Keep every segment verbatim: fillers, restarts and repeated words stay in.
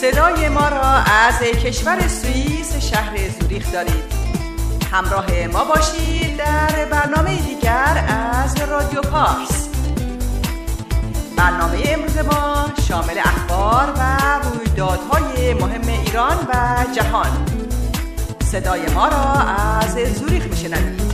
صدای ما را از کشور سوئیس شهر زوریخ دارید. همراه ما باشید در برنامه دیگر از رادیو پارس. برنامه امروز ما شامل اخبار و رویدادهای مهم ایران و جهان. صدای ما را از زوریخ میشنوید.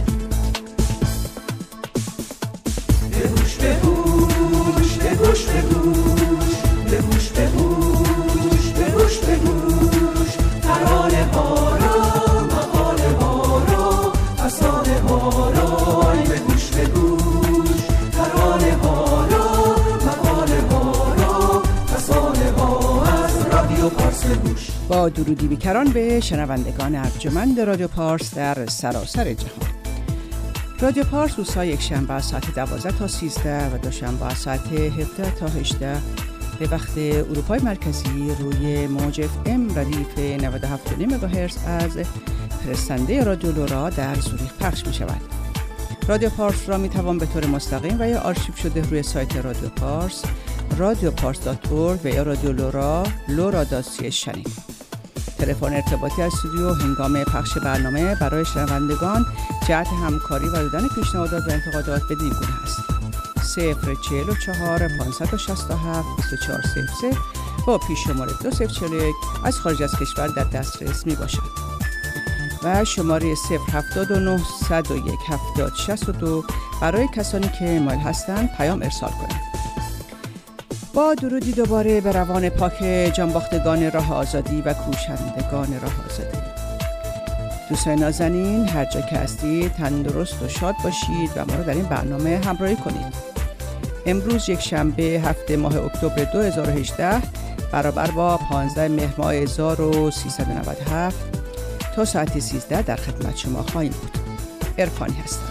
بگوش بگوش بگوش بگوش بگوش بگوش بگوش بگوش ترانه ها را مقاله ها را افسانه ها را بگوش بگوش ترانه ها را مقاله ها را افسانه ها از رادیو پارس بگوش. با درودی بیکران به شنوندگان ارجمند رادیو پارس در سراسر جهان. رادیو پارس روزهای یک شنبه از ساعت دوازده تا سیزده و دوشنبه از ساعت هفده تا هجده به وقت اروپای مرکزی روی موج اف ام ردیف نود و هفت و نیم مگاهرتز از فرستنده رادیو لورا در زوریخ پخش می شود. رادیو پارس را می توان به طور مستقیم و یا آرشیو شده روی سایت رادیو پارس رادیو پارس دات اورگ و یا رادیو لورا لورا دات سی شنید. تلفن ارتباطی از استودیو هنگام پخش برنامه برای شنوندگان جهت همکاری و دادن پیشنهادات و انتقادات بدین گونه است: صفر چهل و چهار پانصد و شصت و هفت بیست و چهار صفر سه با پیش شماره دو صفر چهل و یک از خارج از کشور در دسترس می باشد و شماره صفر هفتاد و نه صد و یک هفتاد شصت و دو برای کسانی که مایل هستند پیام ارسال کنند. با درودی دوباره به روان پاک جانباختگان راه آزادی و کوشندگان راه آزادی. دوستان نازنین، هر جا که هستید تندرست و شاد باشید و ما رو در این برنامه همراهی کنید. امروز یک شنبه هفته ماه اکتبر دو هزار و هجده برابر با پانزده مهر ماه هزار و سیصد و نود و هفت تا ساعت سیزده در خدمت شما خواهیم بود. عرفانی هستم.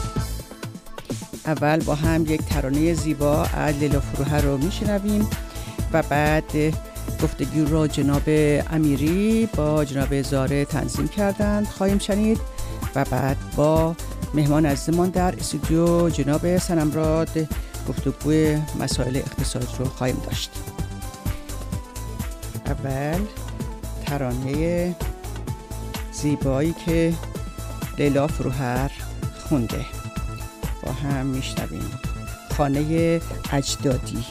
اول با هم یک ترانه زیبا از لیلا فروهر رو میشنویم و بعد گفتگو را جناب امیری با جناب زاره تنظیم کردند خواهیم شنید و بعد با مهمان عزیزمان در استودیو جناب سنمراد گفتگوی مسائل اقتصاد رو خواهیم داشت. اول ترانه زیبایی که لیلا فروهر خونده با هم میشنویم. خانه اجدادی.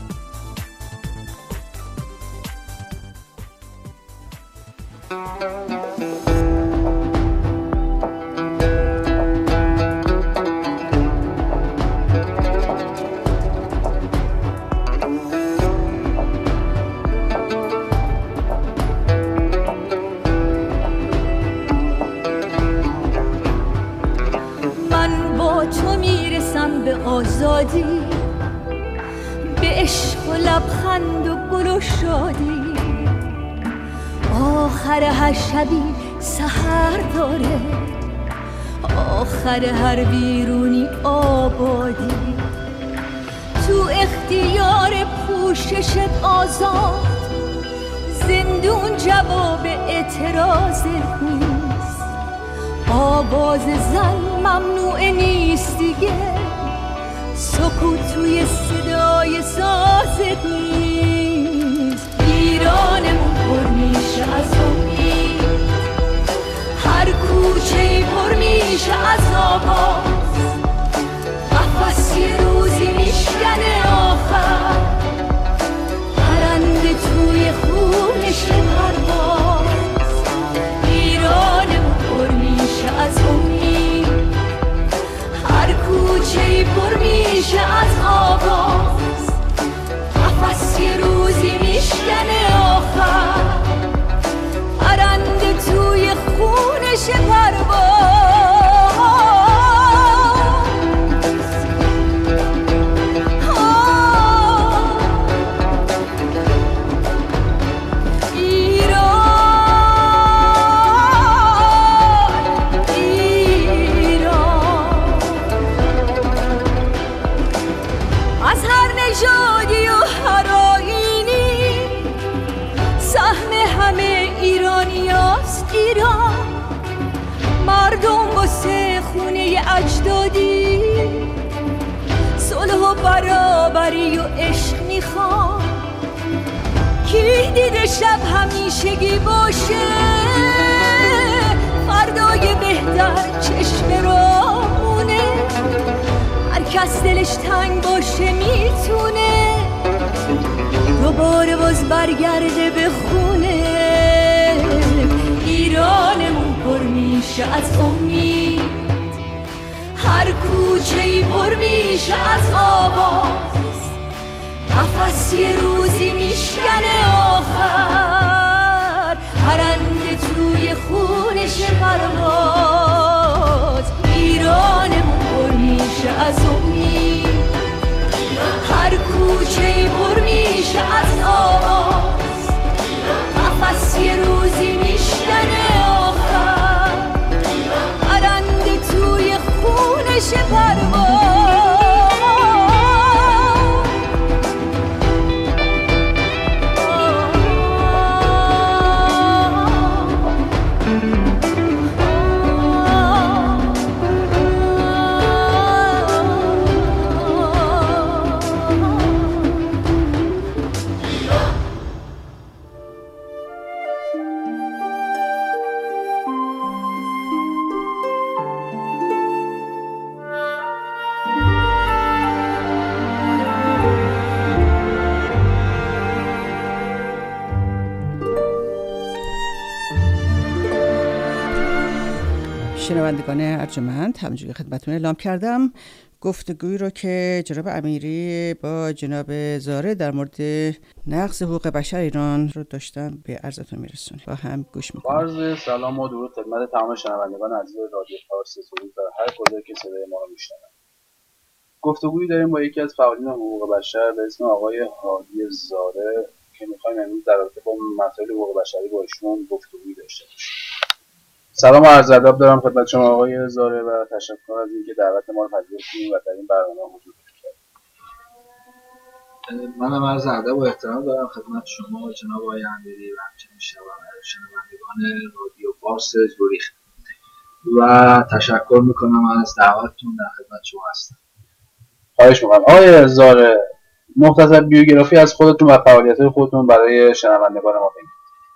آزادی به عشق و لبخند و گل و شادی، آخر هر شبی سحر داره، آخر هر بیرونی آبادی، تو اختیار پوششت آزاد، زندون جواب اعتراض نیست، آواز زن ممنوع نیست دیگه، سکوت توی صدای سازت نیست. ایرانمون پر میشه از امید، هر کوچه‌ای پر میشه از آواز، قفس یه روزی میشکنه آخر، پرنده توی خونش پرواز. ایرانمون پر میشه از امید، هر کوچه‌ای پر میشه از آواز، قفس یه روزی میشکنه آخر، پرنده توی خونش پرواز. مردم واسه خونه اجدادی صلح و برابری و عشق میخوان، کی دیده شب همیشگی باشه، فردای بهتر چشم رامونه، هر کس دلش تنگ باشه میتونه دوباره باز برگرده به خونه. ایرانمون پر میشه از امید، هر کوچه‌ای پر میشه از آواز، نفس یه روزی میشکنه آخر، پرنده توی خونش پرواز. ایرانمون پر میشه از امید، هر کوچه‌ای پر میشه از آواز، نفس یه روزی میشکنه آخر، پرنده توی خونش پرواز. شنوندگان ارجمند، همونجوری خدمتتون اعلام کردم گفتگویی رو که جناب امیری با جناب زاره در مورد نقض حقوق بشر ایران رو داشتن به عرضتون میرسونیم. با هم گوش میکنیم. عرض سلام و درود خدمت تمام شنوندگان عزیز رادیو پارس سرود در هر کجایی که صدای ما رو میشنون. گفتگویی داریم با یکی از فعالین حقوق بشر به اسم آقای هادی زاره که میخوایم امروز در رابطه با مسائل حقوق بشری با ایشون گفتگویی داشته باشیم. سلام و عرض ادب دارم خدمت شما آقای زاره و تشکر از اینکه دعوت ما رو پذیرفتید و در این برنامه حضور دارید. منم عرض ادب و احترام دارم خدمت شما جناب آقای امیری و همچنین شنوندگان رادیو پارس زوریخ و تشکر میکنم از دعوتتون، در خدمت شما هستم. خواهش میکنم. آقای زاره، مختصر بیوگرافی از خودتون و فعالیت‌های خودتون برای شنوندگان ما بگید.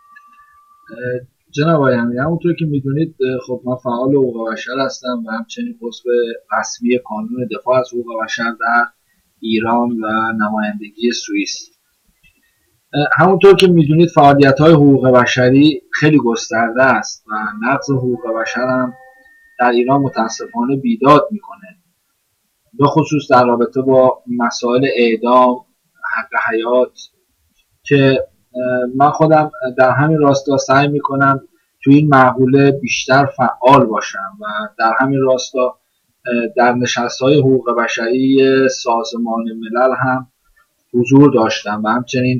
جناب آقای امیری، همونطور که میدونید خب من فعال حقوق بشر هستم و همچنین عضو رسمی کانون دفاع از حقوق بشر در ایران و نمایندگی سوئیس. همونطور که میدونید فعالیت‌های حقوق بشری خیلی گسترده است و نقض حقوق بشر هم در ایران متاسفانه بیداد میکنه، به خصوص در رابطه با مسائل اعدام، حق حیات، که من خودم در همین راستا سعی میکنم تو این مقوله بیشتر فعال باشم و در همین راستا در نشست‌های حقوق بشری سازمان ملل هم حضور داشتم و همچنین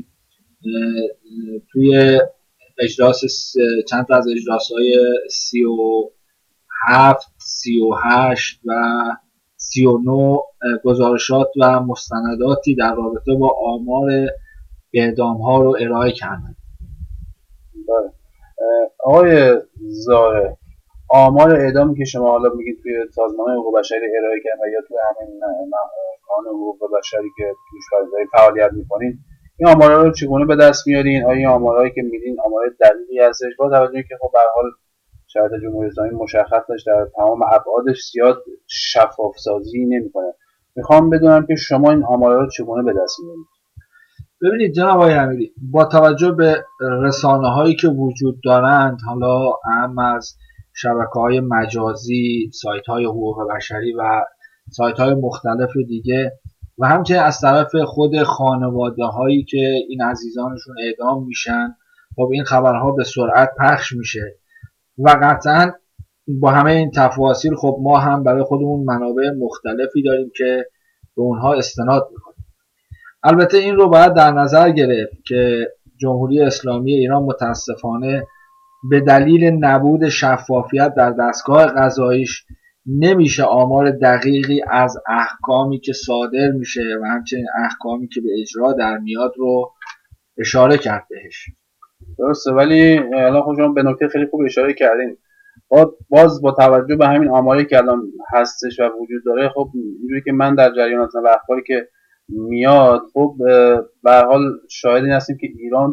توی اجلاس چند تا از اجلاس‌های سی و هفت، سی و هشت و سی و نه گزارشات و مستنداتی در رابطه با آمار اعدام ها رو ارائه کردن. بله. آقای زاره، آمار اعدامی که شما حالا میگید توی سازمان حقوق بشری ارائه کردن یا توی همین کانون حقوق بشری که توش فعالیت میکنین، این آمارها رو چگونه به دست میارین؟ آیا این آمارهایی که میدین آمار دقیقی هستش؟ با توجه که خب به هر حال شرایط جمهوری اسلامی مشخص در تمام ابعادش زیاد شفاف سازی نمیکنه. میخوام بدونم که شما این آمارها رو چگونه به دست میارید؟ ببینید جناب آقای امیری، با توجه به رسانه هایی که وجود دارند، حالا اهم از شبکه‌های مجازی، سایت های حقوق بشری و سایت های مختلف دیگه و همچنین از طرف خود خانواده هایی که این عزیزانشون اعدام میشن، خب این خبرها به سرعت پخش میشه و قطعا با همه این تفاصیل خب ما هم برای خودمون منابع مختلفی داریم که به اونها استناد میکنیم. البته این رو باید در نظر گرفت که جمهوری اسلامی ایران متاسفانه به دلیل نبود شفافیت در دستگاه قضاییش نمیشه آمار دقیقی از احکامی که صادر میشه و همچنین احکامی که به اجرا در میاد رو اشاره کرد بهش. درسته، ولی الان خود شما به نکته خیلی خوب اشاره کردین. باز با توجه به همین آماری که الان هستش و وجود داره، خب اینجوری که من در جریان هستم و اخباری که میاد، خب به هر حال شاهد این هستیم که ایران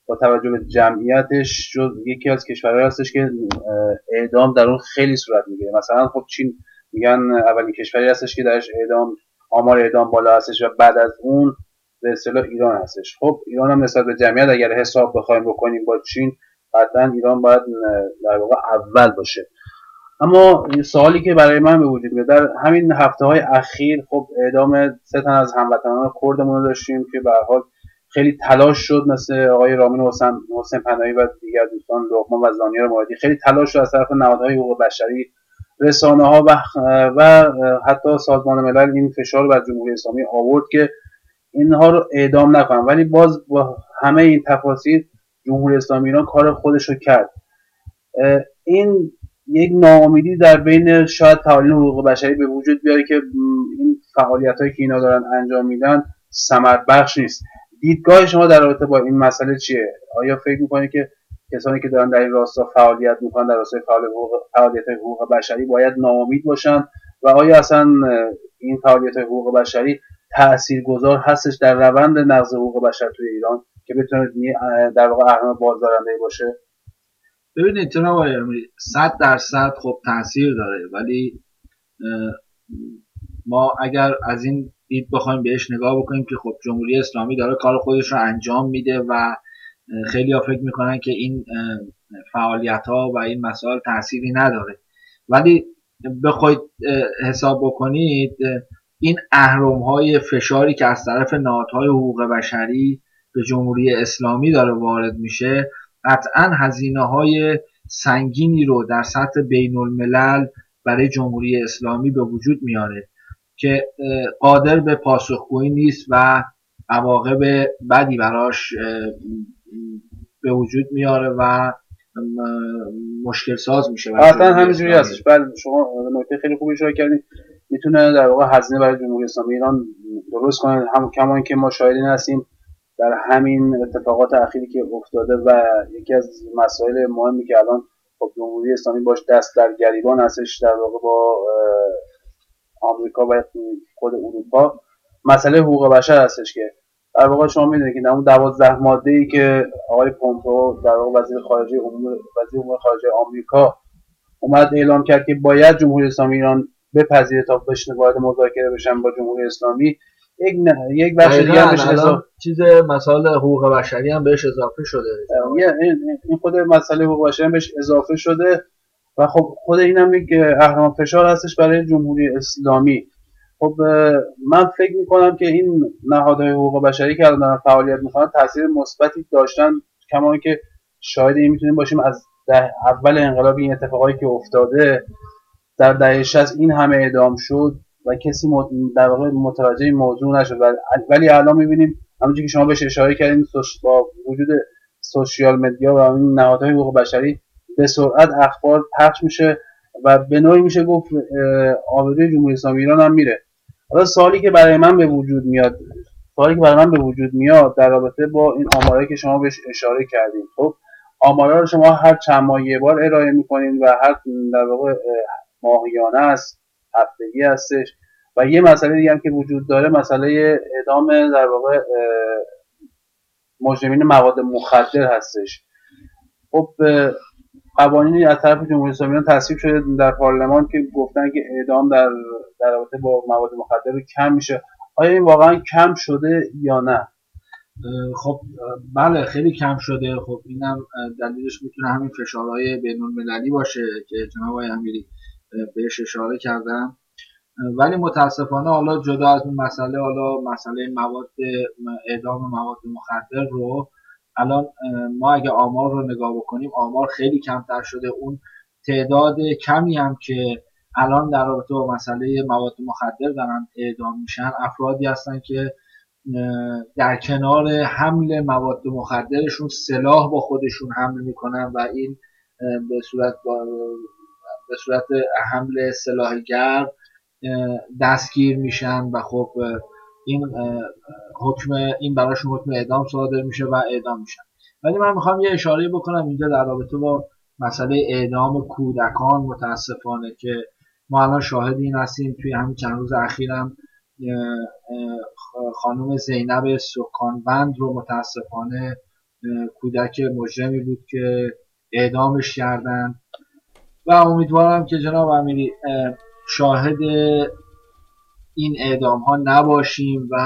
با توجه به جمعیتش جز یکی از کشورهایی هستش که اعدام در اون خیلی صورت میگیره. مثلا خب چین میگن اولین کشوری هستش که درش اعدام آمار اعدام بالا هستش و بعد از اون به اصطلاح ایران هستش. خب ایران هم نسبت به جمعیت اگر حساب بخوایم بکنیم با چین، قطعا ایران باید در واقع اول باشه. اما سوالی که برای من به وجود میاد در همین هفته‌های اخیر، خب اعدام سه تن از هموطنان کردمون رو داشتیم که به هر حال خیلی تلاش شد، مثل آقای رامین حسین حسین پناهی و دیگر دوستان لقمان و زانیار مرادی، خیلی تلاش شد از طرف نهادهای حقوق بشری، رسانه‌ها و و حتی سازمان ملل این فشار بر جمهوری اسلامی آورد که اینها رو اعدام نکنن، ولی باز با همه این تفاصیل جمهوری اسلامی ایران کار خودش رو کرد. این یک ناامیدی در بین شاید فعالین حقوق بشری به وجود بیاره که این فعالیتایی که اینا دارن انجام میدن ثمر بخش نیست. دیدگاه شما در رابطه با این مسئله چیه؟ آیا فکر میکنید که کسانی که دارن در این راستا فعالیت میکنن در راستای فعالیت حقوق بشری باید ناامید باشن و آیا اصلا این فعالیت حقوق بشری تاثیرگذار هستش در روند نقض حقوق بشر توی ایران که بتونه در واقع اهرم بازدارنده باشه؟ ببینید جناب آقای امیری، صد درصد خب تاثیر داره، ولی ما اگر از این دید بخوایم بهش نگاه بکنیم که خب جمهوری اسلامی داره کار خودش رو انجام میده و خیلی ها فکر میکنن که این فعالیت ها و این مسائل تأثیری نداره، ولی بخواید حساب بکنید این اهرم های فشاری که از طرف نهادهای حقوق بشری به جمهوری اسلامی داره وارد میشه قطعا هزینه های سنگینی رو در سطح بین الملل برای جمهوری اسلامی به وجود میاره که قادر به پاسخگویی نیست و عواقب بدی براش به وجود میاره و مشکل ساز میشه. قطعا همینجوری هستش. بله شما نکته خیلی خوبی اشاره کردید. میتونه در واقع هزینه برای جمهوری اسلامی ایران درست کنه، هم کما اینکه ما شاهدین هستیم در همین اتفاقات اخیری که افتاده و یکی از مسائل مهمی که الان خب جمهوری اسلامی باش دست در گریبان هستش در واقع با آمریکا و خود اروپا، مسئله حقوق بشر هستش که در واقع شما میدونید که در اون دوازده ماده‌ای که آقای پومپئو در واقع وزیر خارجه امور وزیر امور خارجه آمریکا اومد اعلام کرد که باید جمهوری اسلامی ایران بپذیره تا بشینه وارد مذاکره بشن با جمهوری اسلامی، یک یک بخش دیگه هم بهش اضافه چیز مسائل حقوق بشری هم بهش اضافه شده. این خود مسئله حقوق بشری هم بهش اضافه شده و خب خود اینم یک اهرم فشار هستش برای جمهوری اسلامی. خب من فکر میکنم که این نهادهای حقوق بشری که الان دارن فعالیت میکنن تاثیر مثبتی داشتن، کما اینکه شاهد این میتونیم باشیم از اول انقلاب این اتفاقایی که افتاده در دهه شصت این همه اعدام شد و کسی در واقع متوجه موضوع نشد، ولی الان میبینیم همونجوری که شما بهش اشاره کردین با وجود سوشیال مدیا و این نهادهای حقوق بشری به سرعت اخبار پخش میشه و به نوعی میشه گفت آبروی جمهوری اسلامی ایران هم میره. حالا سوالی که برای من به وجود میاد سوالی که برای من به وجود میاد در رابطه با این آمارایی که شما بهش اشاره کردین، خب آمارا رو شما هر چند ماه یه بار ارائه میکنین و هر در واقع ماهیانه است، هفتگی هستش و یه مسئله دیگه هم که وجود داره مسئله اعدام در واقع مجرمین مواد مخدر هستش. خب قوانینی از طرف جمهوری اسلامی ایران تصویب شده در پارلمان که گفتن که اعدام در در رابطه با مواد مخدر کم میشه. آیا این واقعا کم شده یا نه؟ خب بله خیلی کم شده. خب اینم دلیلش میتونه همین فشارهای بین المللی باشه که جناب آقای امیری بهش اشاره کردم، ولی متاسفانه حالا جدا از این مسئله، حالا مسئله مواد اعدام مواد مخدر رو الان ما اگه آمار رو نگاه بکنیم آمار خیلی کمتر شده. اون تعداد کمی هم که الان در رابطه با مسئله مواد مخدر دارن اعدام میشن افرادی هستن که در کنار حمل مواد مخدرشون سلاح با خودشون حمل میکنن و این به صورت به صورت حمل سلاح گرم دستگیر میشن و خب این حکم این براشون حکم اعدام صادر میشه و اعدام میشن. ولی من میخوام یه اشاره بکنم اینجا در رابطه با مسئله اعدام کودکان. متاسفانه که ما الان شاهد این هستیم، توی همین چند روز اخیرم خانم زینب سکانوند رو متاسفانه کودک مجرمی بود که اعدامش کردن و امیدوارم که جناب امیری شاهد این اعدام ها نباشیم و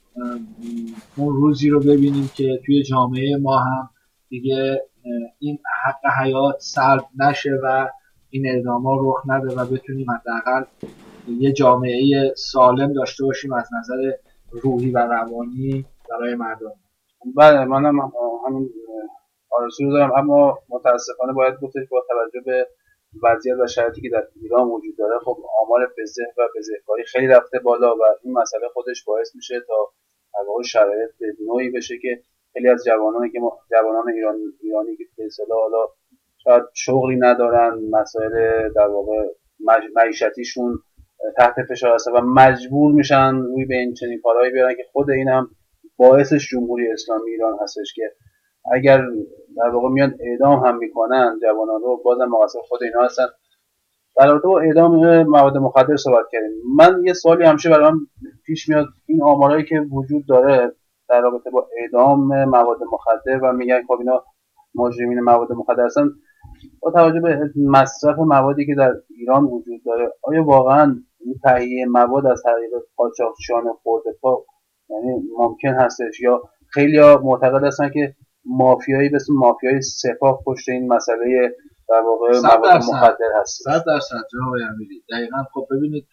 اون روزی رو ببینیم که توی جامعه ما هم دیگه این حق حیات سلب نشه و این اعدام ها رخ نده و بتونیم حداقل یه جامعه سالم داشته باشیم از نظر روحی و روانی برای مردم. بله منم همین آرزو رو دارم، اما متاسفانه باید گفتش با توجه به وضعیت و شرایطی که در ایران وجود داره خب آمار بزه و بزهکاری خیلی رفته بالا و این مسئله خودش باعث میشه تا در واقع شرایط به نوعی بشه که خیلی از جوانانی که جوانان ایران ایرانی که به اصطلاح حالا شاید شغلی ندارن، مسائل در واقع معیشتیشون تحت فشار هست و مجبور میشن روی به این چنین کارهایی بیارن که خود این هم باعثش جمهوری اسلامی ایران هستش که اگر در واقع میان اعدام هم میکنن جوانان رو، بازم مقصر خود اینا هستن. در رابطه با اعدام مواد مخدر صحبت کردیم. من یه سوالی همیشه برام پیش میاد، این آمارایی که وجود داره در رابطه با اعدام مواد مخدر و میگن خب اینا مجرمین مواد مخدر هستن، با توجه به مصرف موادی که در ایران وجود داره آیا واقعا این تهیه مواد از طریق قاچاقچیان خرده پا یعنی ممکن هستش، یا خیلی‌ها معتقد هستن که مافیایی به اسم مافیای سپاه پشت این مسئله در واقع مواد مخدر هست؟ صد درصد جناب امیری دقیقاً. خب ببینید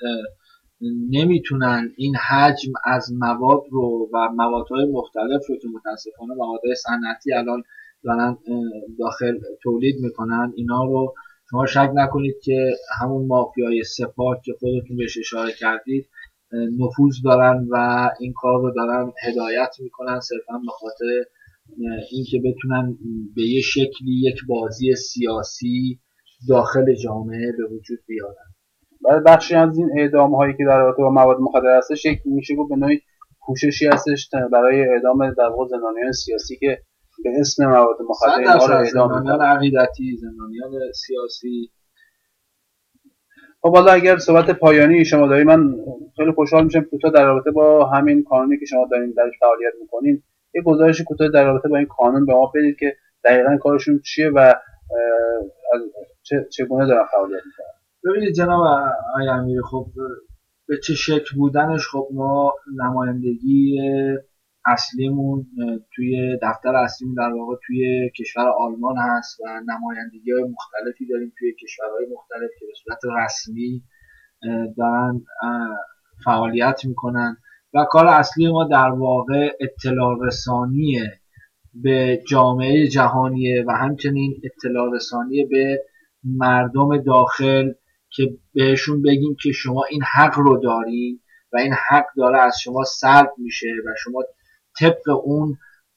نمیتونن این حجم از مواد رو و موادهای مختلف رو که متاسفانه موادهای صنعتی الان دارن داخل تولید میکنن، اینا رو شما شک نکنید که همون مافیای سپاه که خودتون بهش اشاره کردید نفوذ دارن و این کار رو دارن هدایت میکنن صرفا به خاطر اینکه بتونن به یه شکلی یک بازی سیاسی داخل جامعه به وجود بیارن. بعد بخشی از این اعدام هایی که در رابطه با مواد مخدر هستش یک میشه گفت به نوعی کوششی هستش برای اعدام در واقع زندانیان سیاسی که به اسم مواد مخدر اینها رو اعدام میکنن، زندانیان عقیدتی، زندانیان سیاسی. خب حالا اگر صحبت پایانی شما دارید من خیلی خوشحال میشم کوتاه در رابطه با همین قانونی که شما دارین درش فعالیت میکنین یه گزارش کوتاه در رابطه با این قانون به ما بدید که دقیقاً کارشون چیه و از چه چگونه دارن فعالیت میکنن. ببینید جناب آقای امیری، خب به چه شکل بودنش، خب ما نمایندگی اصلیمون توی دفتر اصلیمون در واقع توی کشور آلمان هست و نمایندگی‌های مختلفی داریم توی کشورهای مختلف که به صورت رسمی دارن فعالیت میکنن و کار اصلی ما در واقع اطلاع رسانی به جامعه جهانیه و همچنین اطلاع رسانی به مردم داخل که بهشون بگیم که شما این حق رو دارین و این حق داره از شما سلب میشه و شما طبق اون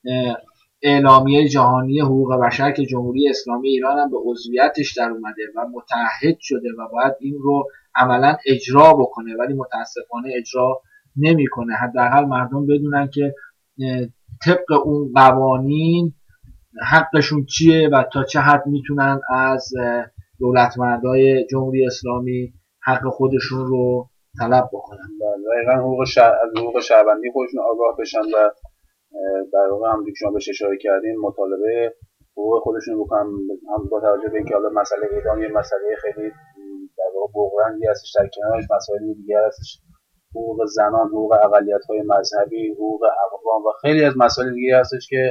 اعلامیه جهانی حقوق بشر که جمهوری اسلامی ایران هم به عضویتش در اومده و متعهد شده و باید این رو عملا اجرا بکنه ولی متاسفانه اجرا نمیکنه. حداقل مردم بدونن که طبق اون قوانین حقشون چیه و تا چه حد میتونن از دولتمردای جمهوری اسلامی حق خودشون رو طلب بکنن. دقیقاً حقوق شهر از حقوق شهروندی خودشون آگاه بشن و در واقع هم شما بهش اشاره کردین مطالبه حقوق خودشون بکنن، هم با توجه به اینکه حالا مسئله اعدام یه مسئله خیلی در واقع بغرنگی هستش، در کنارش مسائل دیگه هستش، حقوق زنان، حقوق اقلیت‌های مذهبی، حقوق اقوام و خیلی از مسائل دیگه هستش که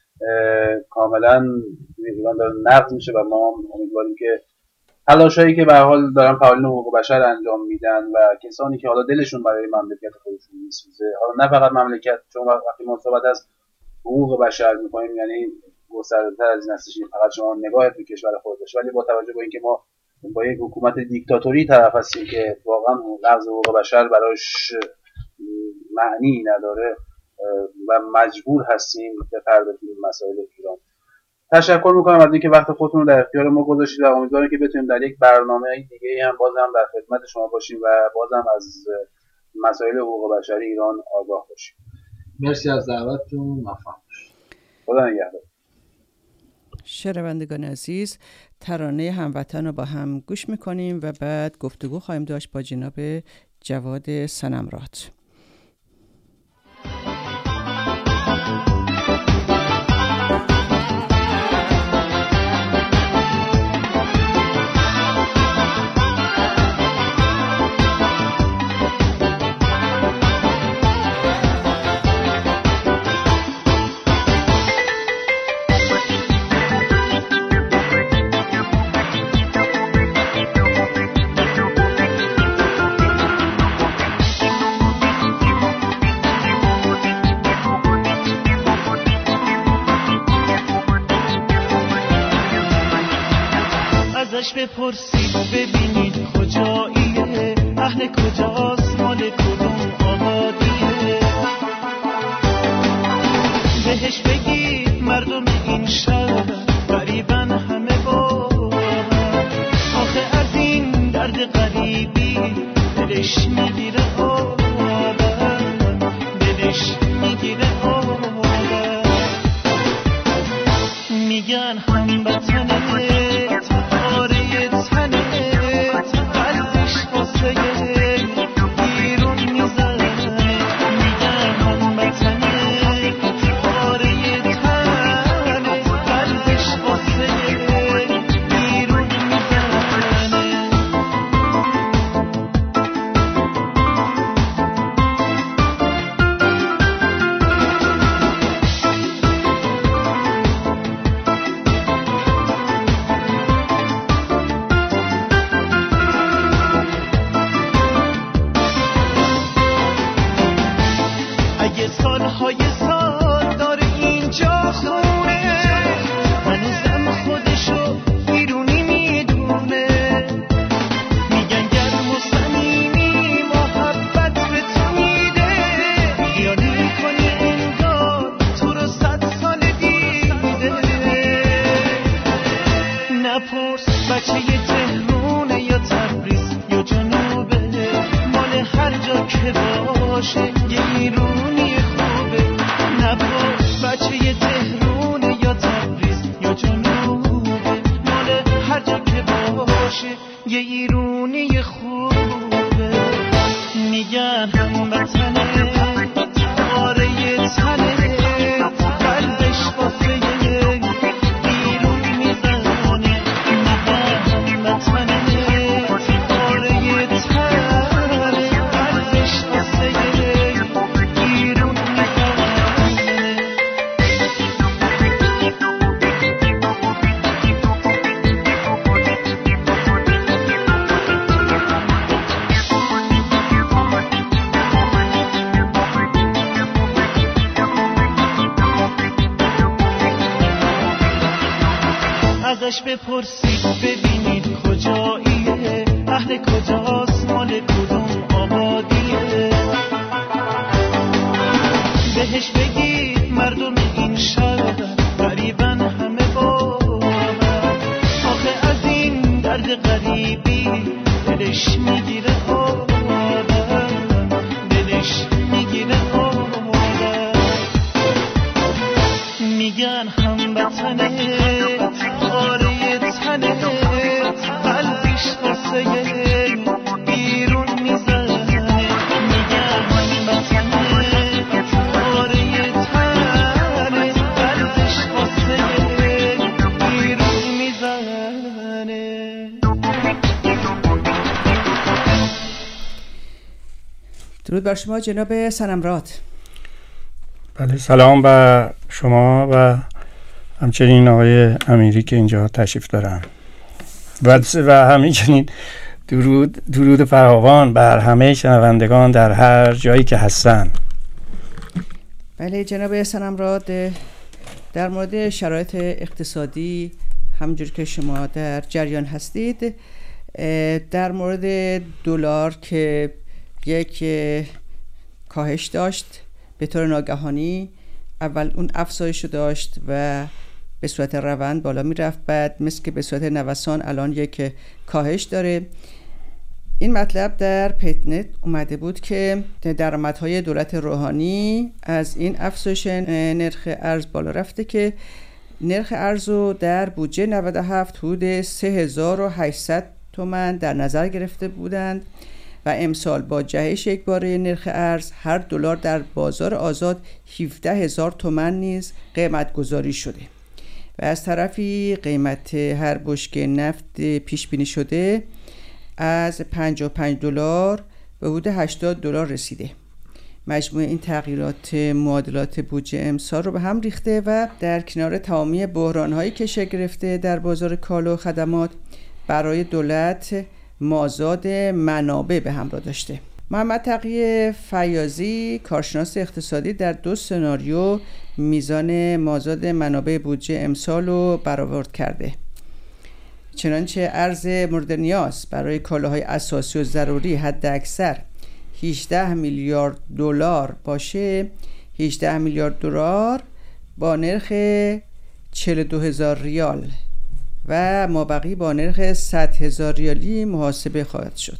کاملا ایران داره نقض میشه و ما امیدواریم که تلاشایی که به هر حال دارن فعالین حقوق بشر انجام میدن و کسانی که حالا دلشون برای مملکت خودشون میسوزه، حالا نه فقط مملکت، چون وقتی ما صحبت از حقوق بشر میکنیم یعنی گسترده‌تر از این هستش، فقط شما نگاه به کشور خودش، ولی با توجه به اینکه ما با یک حکومت دیکتاتوری طرف هستیم که واقعا نقض حقوق بشر براش معنی نداره و مجبور هستیم بپردازیم به مسائل ایران. تشکر میکنم از اینکه وقت خودتون رو در اختیار ما گذاشتید و امیدوارم که بتونیم در یک برنامه دیگه هم باز هم در خدمت شما باشیم و باز هم از مسائل حقوق بشری ایران آگاه باشیم. مرسی از دعوتتون. موفق باشید. خدا نگهدار. شنوندگان عزیز، ترانه هموطن رو با هم گوش میکنیم و بعد گفتگو خواهیم داشت با جناب جواد صنمرات. ازش بپرسید ببینید کجاییه، اهل کجاست، مال کدوم آبادیه. بهش بگید مردم این شهر غریبن همه با آخه از این درد غریبی دلش میگیره آبن، دلش میگیره آبن. میگن هموطنت آره تنت قلبش واسه بیرون میزنه. میگن هموطنت آره تنت قلبش واسه بیرون میزنه. اگه سالهای سال داره اینجا خونه، هنوزم خودشو ایرونی میدونه. میگن گرم و صمیمی محبت به تو میده، خیالی کنی انگار تو رو صد سال دیده. نپرس بچه ی تهرونه یا تبریز یا جنوبه، مال هر جا که باشه یه ایرونی خوبه. نپرس بچه ی تهرونه یا تبریز یا جنوبه، مال هر جا که باشه یه ایرونی خوبه. میگن هموطنه آره تنه قلبش واسه بیرون میزنه. میگن هموطنه آره تنه قلبش واسه بیرون میزنه. ازش بپرسید ببینید کجاییه، اهل کجاست، مال کدوم آبادیه. بهش بگید مردم این شهر غریبن همه با آخه از این درد غریبی دلش میگیره آدم، دلش میگیره آدم. میگن هموطنه آره تنه قلبش واسه بیرون میزنه. میگن هموطنه آره تنه قلبش واسه بیرون میزنه. درود بر شما جناب سنمراد. بله سلام به شما و همچنین آقای امیری که اینجا تشریف دارن و و همچنین درود درود فراوان بر همه شنوندگان در هر جایی که هستن. بله جناب سنمراد، در مورد شرایط اقتصادی همونجور که شما در جریان هستید، در مورد دلار که یک کاهش داشت به طور ناگهانی، اول اون افزایش رو داشت و به صورت روند بالا می رفت، بعد مثل که به صورت نوسان الان یک کاهش داره. این مطلب در پیتنت اومده بود که درآمدهای دولت روحانی از این افزایش نرخ ارز بالا رفته که نرخ ارز رو در بودجه نود و هفت حدود سه هزار و هشتصد تومان در نظر گرفته بودند و امسال با جهش یکباره نرخ ارز هر دلار در بازار آزاد هفده هزار تومان نیز قیمت گذاری شده و از طرفی قیمت هر بشکه نفت پیش بینی شده از پنجاه و پنج دلار به حدود هشتاد دلار رسیده. مجموع این تغییرات معادلات بودجه امسال رو به هم ریخته و در کنار تمامی بحران‌هایی که شکل گرفته در بازار کالا و خدمات برای دولت مازاد منابع به همراه داشته. محمد تقی فیاضی کارشناس اقتصادی در دو سناریو میزان مازاد منابع بودجه امسال رو برآورد کرده. چنانچه ارز مورد نیاز برای کالاهای اساسی و ضروری حد اکثر هجده میلیارد دلار باشه، هجده میلیارد دلار با نرخ چهل و دو هزار ریال و مابقی با نرخ صد هزار ریالی محاسبه خواهد شد.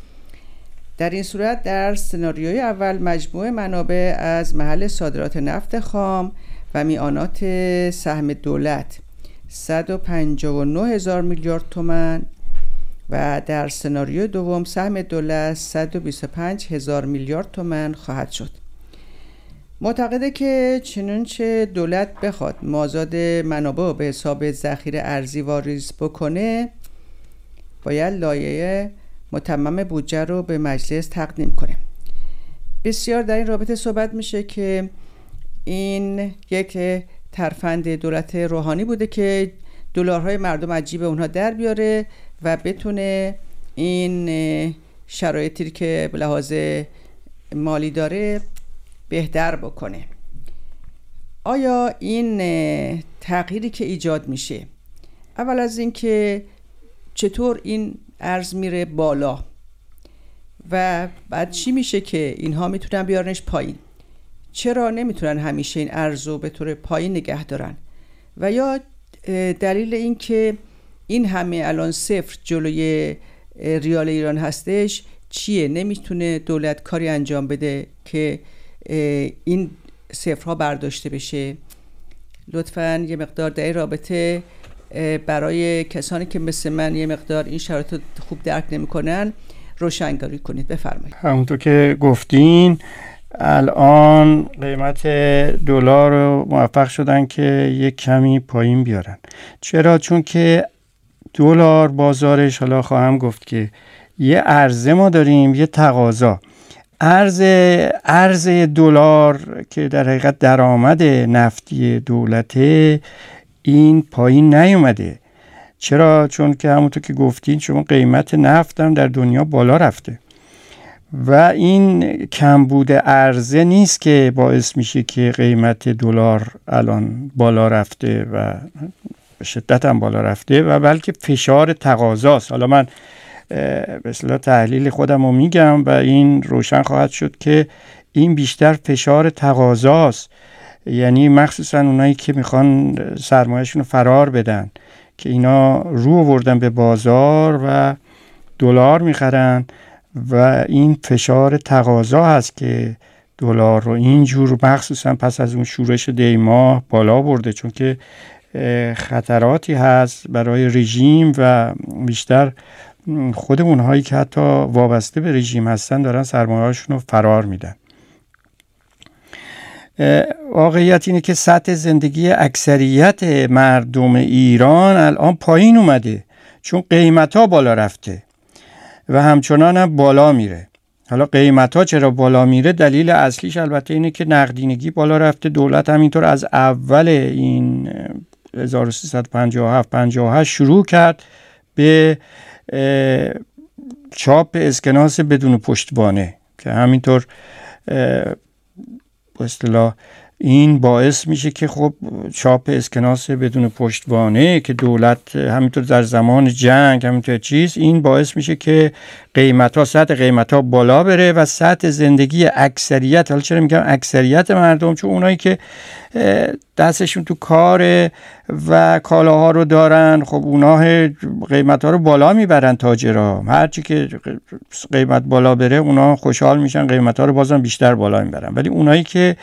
در این صورت در سناریوی اول مجموع منابع از محل صادرات نفت خام و میعانات سهم دولت صد و پنجاه و نه هزار میلیارد تومان و در سناریوی دوم سهم دولت صد و بیست و پنج هزار میلیارد تومان خواهد شد. معتقده که چنانچه دولت بخواد مازاد منابع به حساب ذخیره ارزی واریز بکنه، باید لایحه متمم بودجه رو به مجلس تقدیم کنه. بسیار در این رابطه صحبت میشه که این یک ترفند دولت روحانی بوده که دلارهای مردم عجیب اونها در بیاره و بتونه این شرایطی که به لحاظ مالی داره بهتر بکنه. آیا این تغییری که ایجاد میشه، اول از این که چطور این ارز میره بالا و بعد چی میشه که اینها میتونن بیارنش پایین؟ چرا نمیتونن همیشه این ارز رو به طور پایین نگه دارن؟ و یا دلیل این که این همه الان صفر جلوی ریال ایران هستش چیه؟ نمیتونه دولت کاری انجام بده که این صفرها برداشته بشه؟ لطفاً یه مقدار در این رابطه برای کسانی که مثل من یه مقدار این شرایط رو خوب درک نمی‌کنن روشنگری کنید. بفرمایید. همونطور که گفتین الان قیمت دلار رو موفق شدن که یک کمی پایین بیارن. چرا؟ چون که دلار بازارش، حالا خواهم گفت که یه عرضه ما داریم، یه تقاضا. ارز ارز دلار که در حقیقت درآمد نفتی دولته این پایین نیومده. چرا؟ چون که همونطور که گفتین شما قیمت نفت هم در دنیا بالا رفته و این کمبود عرضه نیست که باعث میشه که قیمت دلار الان بالا رفته و به شدت هم بالا رفته و بلکه فشار تقاضاست. حالا من به اصطلاح تحلیل خودم رو میگم و این روشن خواهد شد که این بیشتر فشار تقاضاست، یعنی مخصوصا اونایی که میخوان سرمایه‌شون رو فرار بدن که اینا رو آوردن به بازار و دلار میخرن و این فشار تقاضا هست که دلار رو اینجور مخصوصا پس از اون شورش دیماه بالا برده، چون که خطراتی هست برای رژیم و بیشتر خود اونهایی که حتی وابسته به رژیم هستن دارن سرمایه‌هاشون رو فرار میدن. واقعیت اینه که سطح زندگی اکثریت مردم ایران الان پایین اومده چون قیمت ها بالا رفته و همچنان هم بالا میره. حالا قیمت ها چرا بالا میره؟ دلیل اصلیش البته اینه که نقدینگی بالا رفته. دولت همینطور از اول این هزار و سیصد و پنجاه و هفت پنجاه و هشت شروع کرد به چاپ اسکناس بدون پشتوانه که همینطور به اصطلاح این باعث میشه که خب چاپ اسکناس بدون پشتوانه که دولت همینطور در زمان جنگ همینطور چیز، این باعث میشه که قیمت ها سطح قیمت ها بالا بره و سطح زندگی اکثریت، حالا چرا میگم اکثریت مردم؟ چون اونایی که دستشون تو کار و کالاها رو دارن خب اونا قیمت ها رو بالا میبرن. تاجرها هرچی که قیمت بالا بره اونا خوشحال میشن، قیمت ها رو بازم بیشتر بالا میبرن. ولی اونایی که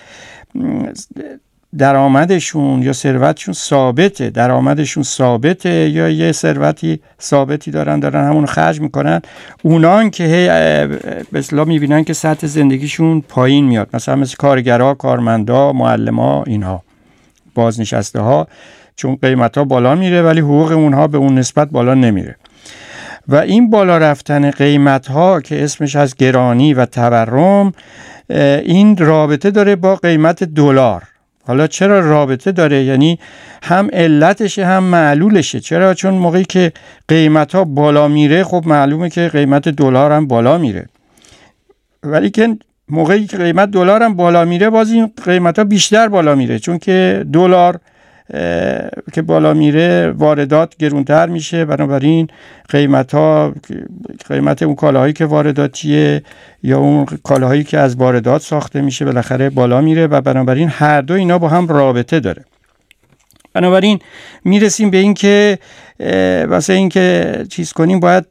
درآمدشون یا ثروتشون ثابته، درآمدشون ثابته یا یه ثروتی ثابتی دارن دارن همون خرج میکنن، اونان که به اصطلاح میبینن که سطح زندگیشون پایین میاد، مثلا مثل کارگرها، کارمندا، معلم‌ها، اینها بازنشسته ها، چون قیمت ها بالا میره ولی حقوق اونها به اون نسبت بالا نمیره. و این بالا رفتن قیمت ها که اسمش از گرانی و تورم، این رابطه داره با قیمت دلار. حالا چرا رابطه داره؟ یعنی هم علتشه هم معلولشه. چرا؟ چون موقعی که قیمت ها بالا میره خب معلومه که قیمت دلار هم بالا میره، ولی که موقعی که قیمت دلار هم بالا میره باز این قیمت ها بیشتر بالا میره، چون که دلار که بالا میره واردات گرونتر میشه، بنابراین قیمت ها قیمت اون کالاهایی که وارداتیه یا اون کالاهایی که از واردات ساخته میشه بالاخره بالا میره و بنابراین هر دو اینا با هم رابطه داره. بنابراین میرسیم به این که واسه این که چیز کنیم باید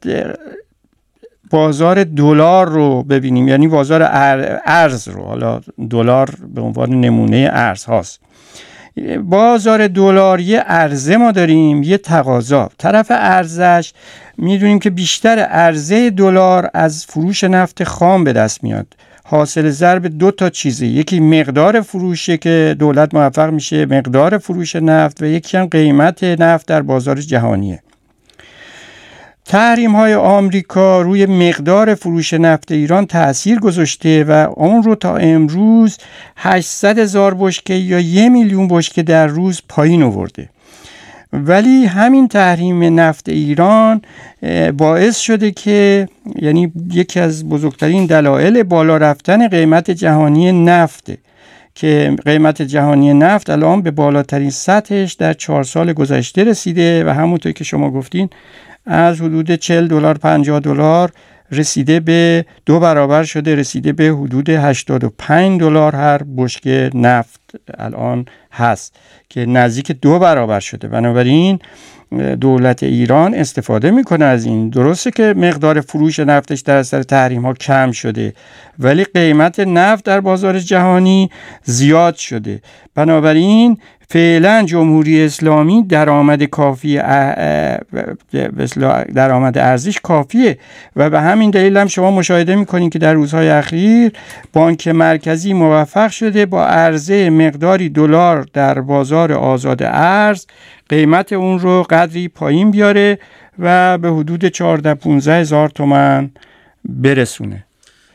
بازار دلار رو ببینیم، یعنی بازار ارز رو. حالا دلار به عنوان نمونه ارز هاست. بازار دلار یه عرضه ما داریم، یه تقاضا. طرف عرضش میدونیم که بیشتر عرضه دلار از فروش نفت خام به دست میاد. حاصل ضرب دو تا چیزه، یکی مقدار فروشه که دولت موفق میشه مقدار فروش نفت و یکی هم قیمت نفت در بازار جهانیه. تحریم های آمریکا روی مقدار فروش نفت ایران تأثیر گذاشته و اون رو تا امروز هشتصد هزار بشکه یا یک میلیون بشکه در روز پایین آورده. ولی همین تحریم نفت ایران باعث شده که، یعنی یکی از بزرگترین دلایل بالا رفتن قیمت جهانی نفت، که قیمت جهانی نفت الان به بالاترین سطحش در چهار سال گذشته رسیده و همونطور که شما گفتین از حدود چهل دلار پنجاه دلار رسیده به دو برابر شده، رسیده به حدود هشتاد و پنج دلار هر بشکه نفت الان هست که نزدیک دو برابر شده. بنابراین دولت ایران استفاده میکنه از این. درسته که مقدار فروش نفتش در اثر تحریم ها کم شده ولی قیمت نفت در بازار جهانی زیاد شده. بنابراین فعلا جمهوری اسلامی درآمد کافی درآمد ارزش کافیه و به همین دلیل هم شما مشاهده میکنین که در روزهای اخیر بانک مرکزی موفق شده با عرضه مقداری دلار در بازار آزاد ارز قیمت اون رو قدری پایین بیاره و به حدود چهارده پانزده هزار تومان برسونه.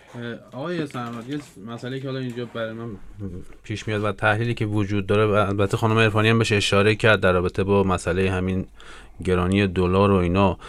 آقای سرمد، یه مسئله که حالا اینجا برای من پیش میاد و تحلیلی که وجود داره و البته خانم عرفانی هم بهش اشاره کرد در رابطه با مسئله همین گرانی دلار و اینا،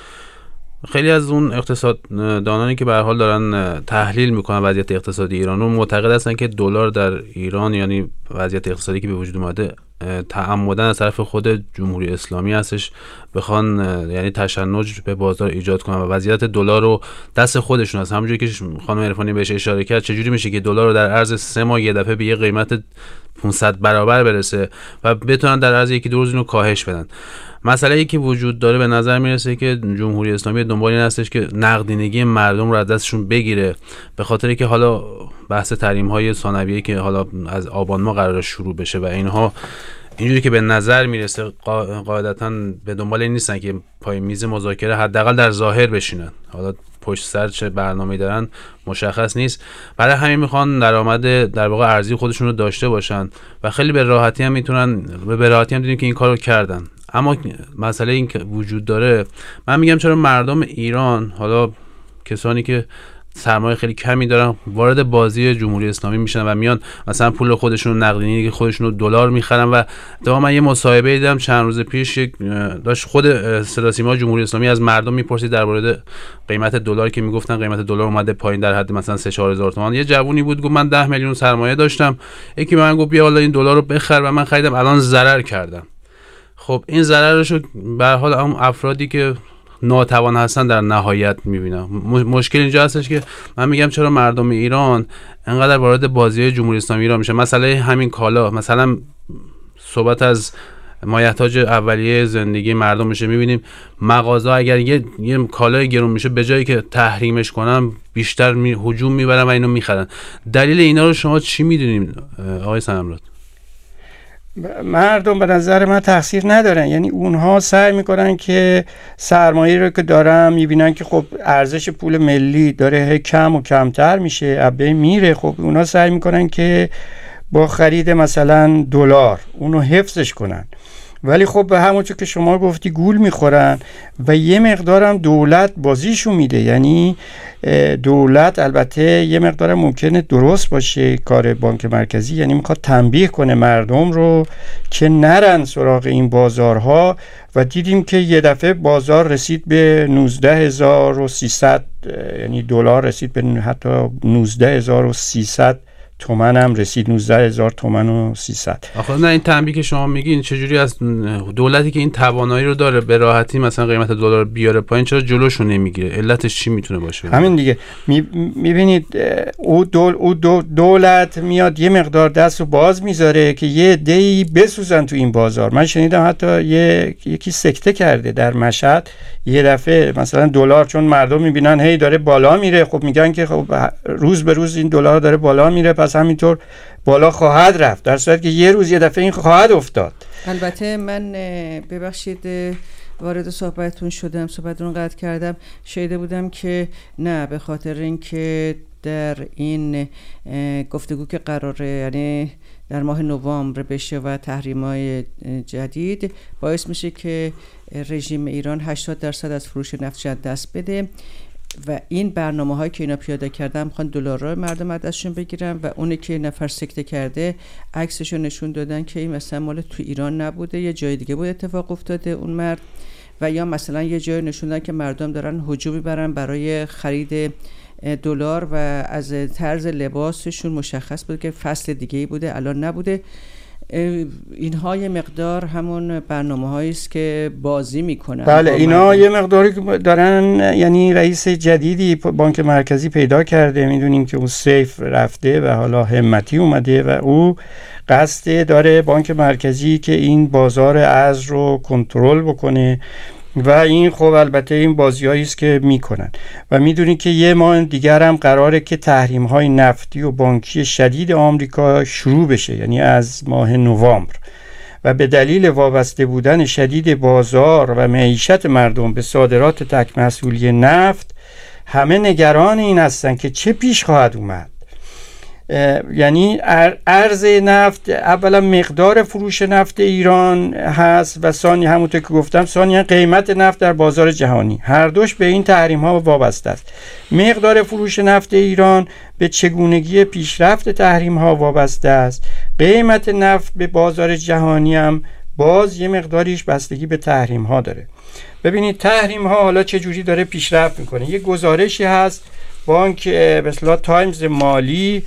خیلی از اون اقتصاددانانی که به هر حال دارن تحلیل میکنن وضعیت اقتصادی ایران رو معتقد هستن که دلار در ایران، یعنی وضعیت اقتصادی که به وجود اومده، تعمدن از طرف خود جمهوری اسلامی هستش، بخوان یعنی تشنج به بازار ایجاد کنن و وضعیت دلار رو دست خودشون هست. همونجوری که خانم عرفانی بهش اشاره کرد، چجوری میشه که دلار رو در عرض سه ماه یه دفعه به یه قیمت پانصد برابر برسه و بتونن در عرض یکی دو روز اینو کاهش بدن. مسئله ای که وجود داره به نظر میرسه که جمهوری اسلامی دنبال این هستش که نقدینگی مردم رو از دستشون بگیره، به خاطری که حالا بحث تحریم های ثانویه که حالا از آبان ماه قرار شروع بشه و اینها اینجوری که به نظر میرسه قاعدتاً به دنبال این نیستن که پای میز مذاکره حداقل در ظاهر بشینن. حالا پشت سر چه برنامه‌ای دارن مشخص نیست، برای همین میخوان درآمد در واقع ارزی خودشون رو داشته باشن و خیلی به راحتی هم میتونن، به راحتی هم دیدیم که این کارو کردن. اما مسئله این که وجود داره، من میگم چرا مردم ایران، حالا کسانی که سرمایه خیلی کمی دارن، وارد بازی جمهوری اسلامی میشن و میان مثلا پول خودشون نقدینگی خودشون رو دلار میخرن. و تا من یه مصاحبه دیدم چند روز پیش داشت خود صدا سیما جمهوری اسلامی از مردم میپرسید درباره قیمت دلار که میگفتن قیمت دلار اومده پایین در حد مثلا سه چهار هزار تومان. یه جوونی بود گفت من ده میلیون سرمایه داشتم، یکی به من گفت بیا حالا این دلار رو بخر و من خریدم الان ضرر کردم. خب این ضررش رو به هر حال اون افرادی که ناتوان هستن در نهایت میبینم. مشکل اینجا هستش که من میگم چرا مردم ایران انقدر وارد بازی جمهوری اسلامی ایران میشه. مسئله همین کالا، مثلا صحبت از مایحتاج اولیه زندگی مردم میشه، میبینیم مغازه اگر یه, یه کالای گرون میشه به جایی که تحریمش کنن بیشتر می هجوم میبرن و اینو میخرن. دلیل اینا رو شما چی میدونیم آقای سنمراد؟ مردم به نظر من تقصیر ندارن، یعنی اونها سعی میکنن که سرمایه رو که دارن میبینن که خب ارزش پول ملی داره کم و کمتر میشه، ابه میره، خب اونها سعی میکنن که با خرید مثلا دلار اونو حفظش کنن. ولی خب به همونطور که شما گفتی گول میخورن و یه مقدارم دولت بازیشون میده. یعنی دولت البته یه مقدار ممکنه درست باشه کار بانک مرکزی، یعنی میخواد تنبیه کنه مردم رو که نرن سراغ این بازارها و دیدیم که یه دفعه بازار رسید به نوزده هزار و سیصد، یعنی دلار رسید به حتی نوزده هزار و سیصد تومن هم رسید، نوزده هزار تومن و سیصد. آخه نه این تنبیه که شما میگین چجوری از دولتی که این توانایی رو داره به راحتی مثلا قیمت دلار بیاره پایین چرا جلوشو نمیگیره؟ علتش چی میتونه باشه؟ همین دیگه میبینید او دول او دولت میاد یه مقدار دستو باز میذاره که یه عده‌ای بسوزن تو این بازار. من شنیدم حتی یه یکی سکته کرده در مشهد یه دفعه، مثلا دلار چون مردم میبینن هی داره بالا میره، خب میگن که خب روز به روز این دلار داره بالا میره پس همینطور بالا خواهد رفت، در صورتی که یه روز یه دفعه این خواهد افتاد. البته من ببخشید وارد صحبتتون شدم، صحبتتون رو قطع کردم. شنیده بودم که نه، به خاطر اینکه در این گفتگو که قراره یعنی در ماه نوامبر بشه و تحریم‌های جدید باعث میشه که رژیم ایران هشتاد درصد از فروش نفتش دست بده و این برنامه هایی که اینا پیاده کردن میخوان دلارای مردم ازشون بگیرن و اونی که نفر سکته کرده عکسشو نشون دادن که این مثلا مال تو ایران نبوده، یه جای دیگه بود اتفاق افتاده اون مرد، و یا مثلا یه جای نشون دادن که مردم دارن هجوم میبرن برای خرید دلار و از طرز لباسشون مشخص بود که فصل دیگه‌ای بوده الان نبوده. اینها یه مقدار همون برنامه‌هایی است که بازی میکنن. بله اینا یه مقداری دارن، یعنی رئیس جدیدی بانک مرکزی پیدا کرده، میدونیم که اون سیف رفته و حالا همتی اومده و او قصد داره بانک مرکزی که این بازار ارز رو کنترل بکنه و این خب البته این بازیایی است که میکنن و میدونید که یه ماه دیگر هم قراره که تحریم های نفتی و بانکی شدید آمریکا شروع بشه، یعنی از ماه نوامبر، و به دلیل وابسته بودن شدید بازار و معیشت مردم به صادرات تک محصولی نفت همه نگران این هستن که چه پیش خواهد اومد. یعنی ارز نفت اولا مقدار فروش نفت ایران هست و ثانی همونطور که گفتم ثانیا قیمت نفت در بازار جهانی، هر دوش به این تحریم ها وابسته است. مقدار فروش نفت ایران به چگونگی پیشرفت تحریم ها وابسته است. قیمت نفت به بازار جهانی هم باز یه مقداریش بستگی به تحریم ها داره. ببینید تحریم ها حالا چه جوری داره پیشرفت میکنه. یه گزارشی هست بانک به اصطلاح تایمز مالی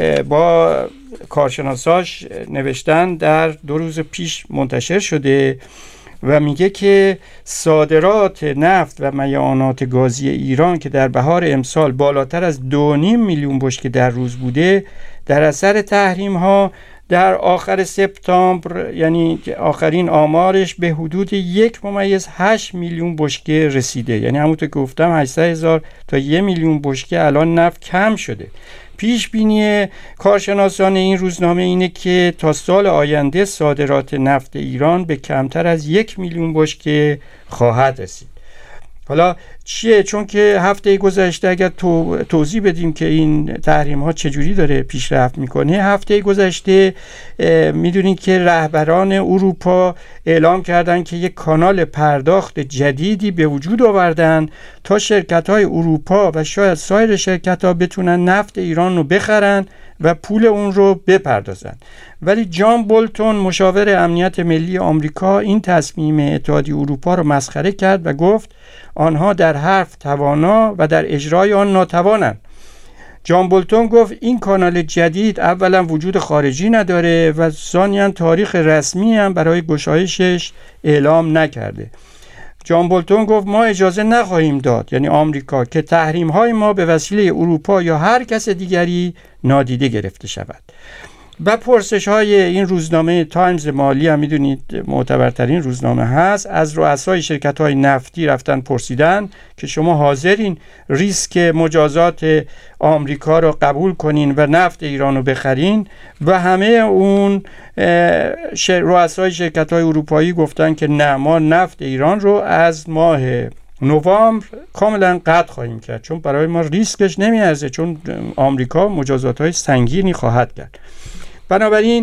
با کارشناساش نوشتن در دو روز پیش منتشر شده و میگه که صادرات نفت و معدنیات گازی ایران که در بهار امسال بالاتر از دو و نیم میلیون بشکه در روز بوده، در اثر تحریم ها در آخر سپتامبر یعنی آخرین آمارش به حدود یک ممیز هشت میلیون بشکه رسیده. یعنی همونطور که گفتم هشتصد هزار تا یک میلیون بشکه الان نفت کم شده. پیش بینی کارشناسان این روزنامه اینه که تا سال آینده صادرات نفت ایران به کمتر از یک میلیون بشکه خواهد رسید. حالا چیه؟ چون که هفته گذشته اگر تو توضیح بدیم که این تحریم ها چجوری داره پیشرفت میکنه، هفته گذشته میدونین که رهبران اروپا اعلام کردن که یک کانال پرداخت جدیدی به وجود آوردن تا شرکت های اروپا و شاید سایر شرکت ها بتونن نفت ایران رو بخرن و پول اون رو بپردازن. ولی جان بولتون مشاور امنیت ملی آمریکا این تصمیم اتحادیه اروپا رو مسخره کرد و گفت آنها در حرف توانا و در اجرای آن ناتوانند. جان بولتون گفت این کانال جدید اولا وجود خارجی نداره و ثانیاً تاریخ رسمی هم برای گشایشش اعلام نکرده. جان بولتون گفت ما اجازه نخواهیم داد، یعنی آمریکا، که تحریم های ما به وسیله اروپا یا هر کس دیگری نادیده گرفته شود. و پرسش های این روزنامه تایمز مالی هم میدونید معتبرترین روزنامه هست، از رؤسای شرکت های نفتی رفتن پرسیدن که شما حاضرین ریسک مجازات آمریکا رو قبول کنین و نفت ایران رو بخرین؟ و همه اون رؤسای شرکت های اروپایی گفتن که نه، ما نفت ایران رو از ماه نوامبر کاملا قطع خواهیم کرد، چون برای ما ریسکش نمیارزه، چون آمریکا مجازات های سنگینی خواهد کرد. بنابراین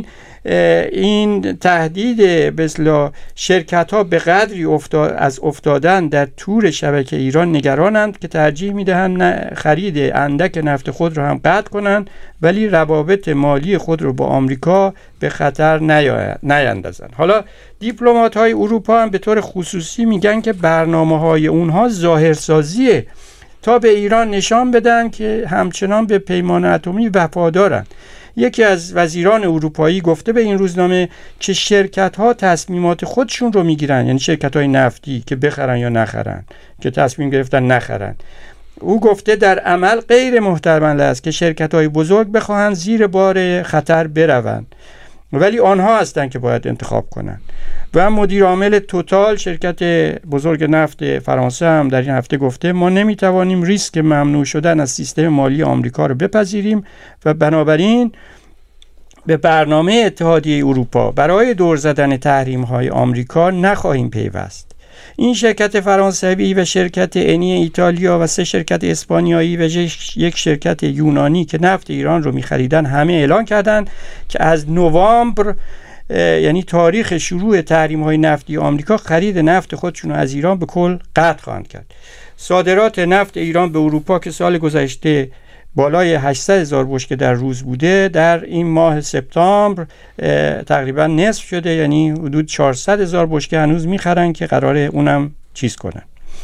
این تهدید به اصطلاح شرکت ها به قدری افتاد از افتادن در تور شبکه ایران نگرانند که ترجیح میدهند خرید اندک نفت خود را هم قطع کنند ولی روابط مالی خود را با آمریکا به خطر نیندازند. حالا دیپلمات های اروپا هم به طور خصوصی میگن که برنامه های اونها ظاهرسازیه تا به ایران نشان بدن که همچنان به پیمان اتمی وفادارند. یکی از وزیران اروپایی گفته به این روزنامه که شرکت‌ها تصمیمات خودشون رو میگیرن، یعنی شرکت‌های نفتی که بخرن یا نخرن، که تصمیم گرفتن نخرن. او گفته در عمل غیر محتمل است که شرکت‌های بزرگ بخواهند زیر بار خطر بروند، ولی آنها هستند که باید انتخاب کنند. و مدیر عامل توتال، شرکت بزرگ نفت فرانسه، هم در این هفته گفته ما نمیتوانیم ریسک ممنوع شدن از سیستم مالی آمریکا رو بپذیریم و بنابراین به برنامه اتحادیه اروپا برای دور زدن تحریم‌های آمریکا نخواهیم پیوست. این شرکت فرانسوی و شرکت انی ایتالیا و سه شرکت اسپانیایی و یک شرکت یونانی که نفت ایران رو می‌خریدن همه اعلان کردند که از نوامبر، یعنی تاریخ شروع تحریم‌های نفتی آمریکا، خرید نفت خودشون از ایران به کل قطع خواهند کرد. صادرات نفت ایران به اروپا که سال گذشته بالای هشتصد هزار بشکه در روز بوده، در این ماه سپتامبر تقریبا نصف شده، یعنی حدود چهارصد هزار بشکه هنوز میخرن که قراره اونم چیز کنن.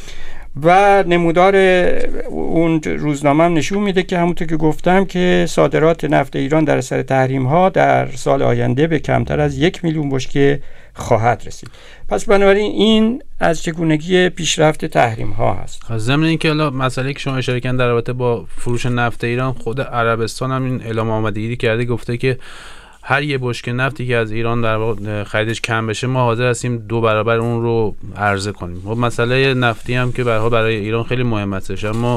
و نمودار اون روزنامه هم نشون میده که همونطور که گفتم که صادرات نفت ایران در اثر تحریم ها در سال آینده به کمتر از یک میلیون بشکه خواهد رسید. پس بنابراین این از چگونگی پیشرفت تحریم ها هست. ضمن اینکه حالا مسئله که شما اشاره کردین در رابطه با فروش نفت ایران، خود عربستان هم این اعلام آمادگی کرده، گفته که هر یه بشکه نفتی که از ایران در واقع خریدش کم بشه ما حاضر هستیم دو برابر اون رو عرضه کنیم. خب مسئله نفتی هم که برای برای ایران خیلی مهم هستش، اما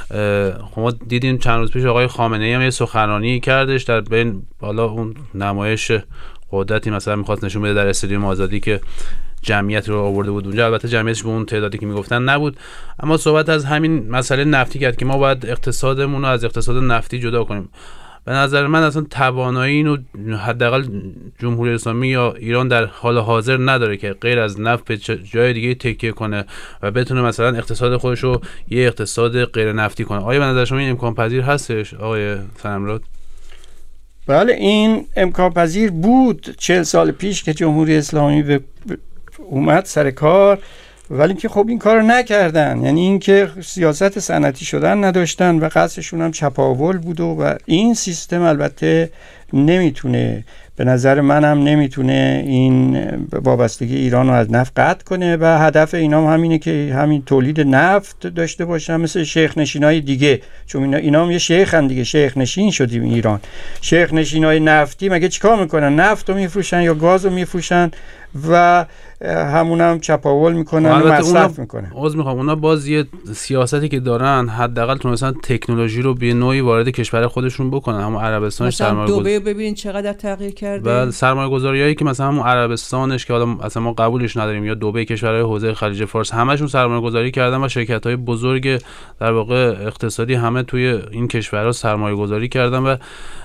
خب ما دیدیم چند روز پیش آقای خامنه‌ای هم یه سخنرانی کردش در بین حالا اون نمایش قدرتی مثلا می‌خواست نشون بده در استادیوم آزادی که جمعیت رو آورده بود اونجا. البته جمعیتش به اون تعدادی که میگفتن نبود، اما صحبت از همین مسئله نفتی کرد که ما باید اقتصادمون رو از اقتصاد نفتی جدا کنیم. به نظر من اصلا توانایی اینو حداقل جمهوری اسلامی یا ایران در حال حاضر نداره که غیر از نفت به جای دیگه تکیه کنه و بتونه مثلا اقتصاد خودش رو یه اقتصاد غیر نفتی کنه. آیا به نظر شما این امکان پذیر هستش آقای سنمراد؟ بله، این امکان پذیر بود چهل سال پیش که جمهوری اسلامی به اومد سر کار، ولی که خب این کار رو نکردن. یعنی اینکه سیاست صنعتی شدن نداشتن و قصدشون هم چپاول بود و, و این سیستم البته نمیتونه، به نظر منم نمیتونه این وابستگی ایران رو از نفت قطع کنه و هدف اینا هم همینه که همین تولید نفت داشته باشن مثل شیخ نشینای دیگه، چون اینا, اینا هم یه شیخن دیگه، شیخ نشین شدیم ایران. شیخ نشینای نفتی مگه چیکار میکنن؟ نفت رو میفروشن یا گاز رو میفروشن و همونم چپاول میکنن و مصرف میکنن. عذر میخوام، اونا باز یه سیاستی که دارن حداقل تونستن تکنولوژی رو به نوعی وارد کشور خودشون بکنن. همون عربستانش سرمایه‌گذاری، دبی ببینید چقدر تغییر کرده. و سرمایه‌گذاریایی که مثلا همون عربستانش که حالا اصلا ما قبولش نداریم، یا دبی، کشورهای حوزه خلیج فارس، همشون سرمایه‌گذاری کردن و شرکت‌های بزرگ در واقع اقتصادی همه توی این کشورها سرمایه‌گذاری کردن. و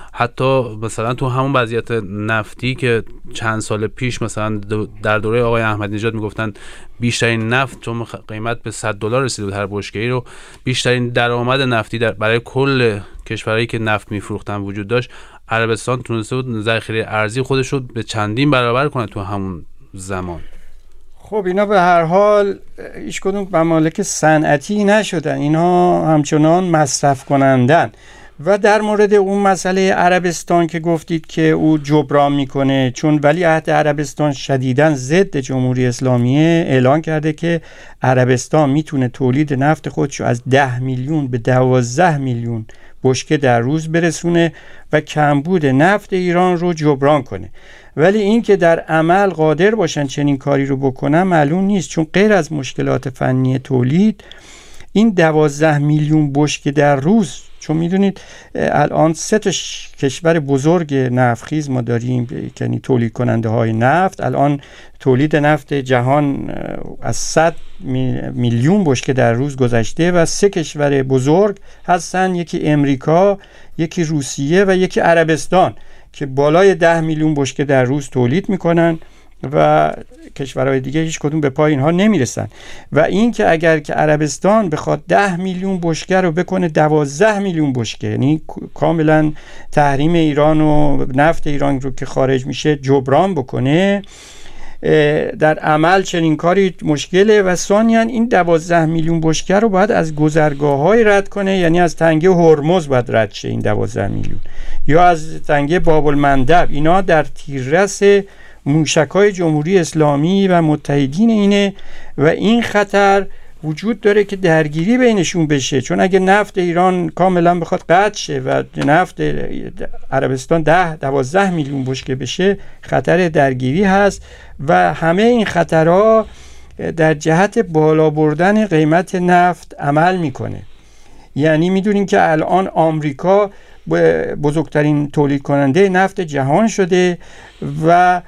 حتی مثلا تو همون وضعیت نفتی که چند سال پیش مثلا در دوره آقای احمدی نژاد میگفتن بیشترین نفت چون قیمت به صد دلار رسیده بود هر بشکه‌ای رو، بیشترین درآمد نفتی در برای کل کشورهایی که نفت میفروختن وجود داشت، عربستان تونسته بود ذخیره ارزی خودش رو به چندین برابر کنه تو همون زمان. خب اینا به هر حال هیچ کدوم ممالک صنعتی نشدن، اینا همچنان مصرف کنندن. و در مورد اون مسئله عربستان که گفتید که او جبران میکنه، چون ولیعهد عربستان شدیداً ضد جمهوری اسلامیه، اعلان کرده که عربستان میتونه تولید نفت خودشو از ده میلیون به دوازده میلیون بشکه در روز برسونه و کمبود نفت ایران رو جبران کنه. ولی این که در عمل قادر باشن چنین کاری رو بکنن معلوم نیست، چون غیر از مشکلات فنی تولید، این دوازده میلیون بشکه در روز، چون میدونید الان سه تا کشور بزرگ نفتخیز ما داریم، یعنی تولید کننده های نفت. الان تولید نفت جهان از صد میلیون بشکه در روز گذشته و سه کشور بزرگ هستن، یکی امریکا، یکی روسیه و یکی عربستان که بالای ده میلیون بشکه در روز تولید میکنن و کشورهای دیگه هیچ کدوم به پای اینها نمیرسن. و این که اگر که عربستان بخواد ده میلیون بشکه رو بکنه دوازده میلیون بشکه، یعنی کاملا تحریم ایران و نفت ایران رو که خارج میشه جبران بکنه، در عمل چنین کاری مشکله و ثانیاً این دوازده میلیون بشکه رو باید از گذرگاه‌های رد کنه، یعنی از تنگه هرمز باید رد شه این دوازده میلیون، یا از تنگه باب المندب. اینا در تیررس موشک‌های جمهوری اسلامی و متحدین اینه و این خطر وجود داره که درگیری بینشون بشه، چون اگه نفت ایران کاملا بخواد قطع شه و نفت عربستان ده دوازده میلیون بشکه بشه، خطر درگیری هست و همه این خطرها در جهت بالا بردن قیمت نفت عمل میکنه. یعنی میدونین که الان آمریکا بزرگترین تولید کننده نفت جهان شده و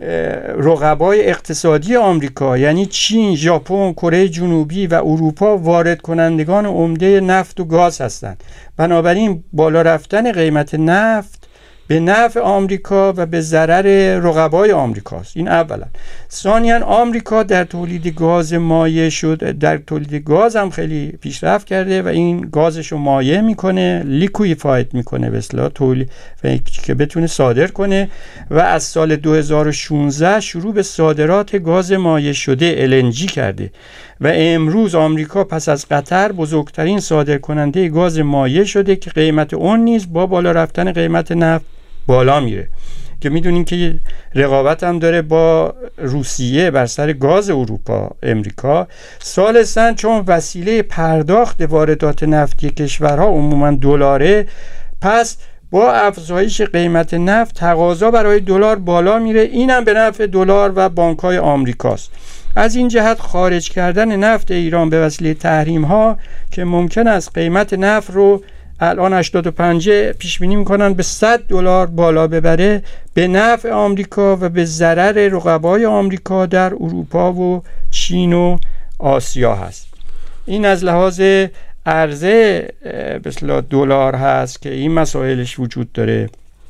رقبای اقتصادی آمریکا یعنی چین، ژاپن، کره جنوبی و اروپا وارد کنندگان عمده نفت و گاز هستند. بنابراین بالا رفتن قیمت نفت به نفع آمریکا و به ضرر رقبای آمریکاست. این اولا. ثانیاً آمریکا در تولید گاز مایع شد، در تولید گاز هم خیلی پیشرفت کرده و این گازش رو مایع میکنه، لیکویفاید میکنه به اصطلاح، تولید که بتونه صادر کنه و از سال دو هزار و شانزده شروع به صادرات گاز مایع شده ال ان جی کرده و امروز آمریکا پس از قطر بزرگترین صادر کننده گاز مایع شده که قیمت اون نیز با بالا رفتن قیمت نفت بالا میره، که میدونین که رقابت هم داره با روسیه بر سر گاز اروپا امریکا. ثالثاً چون وسیله پرداخت واردات نفتی کشورها عموما دلاره، پس با افزایش قیمت نفت تقاضا برای دلار بالا میره، اینم به نفع دلار و بانک‌های آمریکاست. از این جهت خارج کردن نفت ایران به وسیله تحریم ها که ممکن است قیمت نفت رو الان هشتاد و پنج پیش بینی میکنن به صد دلار بالا ببره، به نفع آمریکا و به ضرر رقبای آمریکا در اروپا و چین و آسیا هست. این از لحاظ عرضه به اصطلاح دلار هست که این مسائلش وجود داره.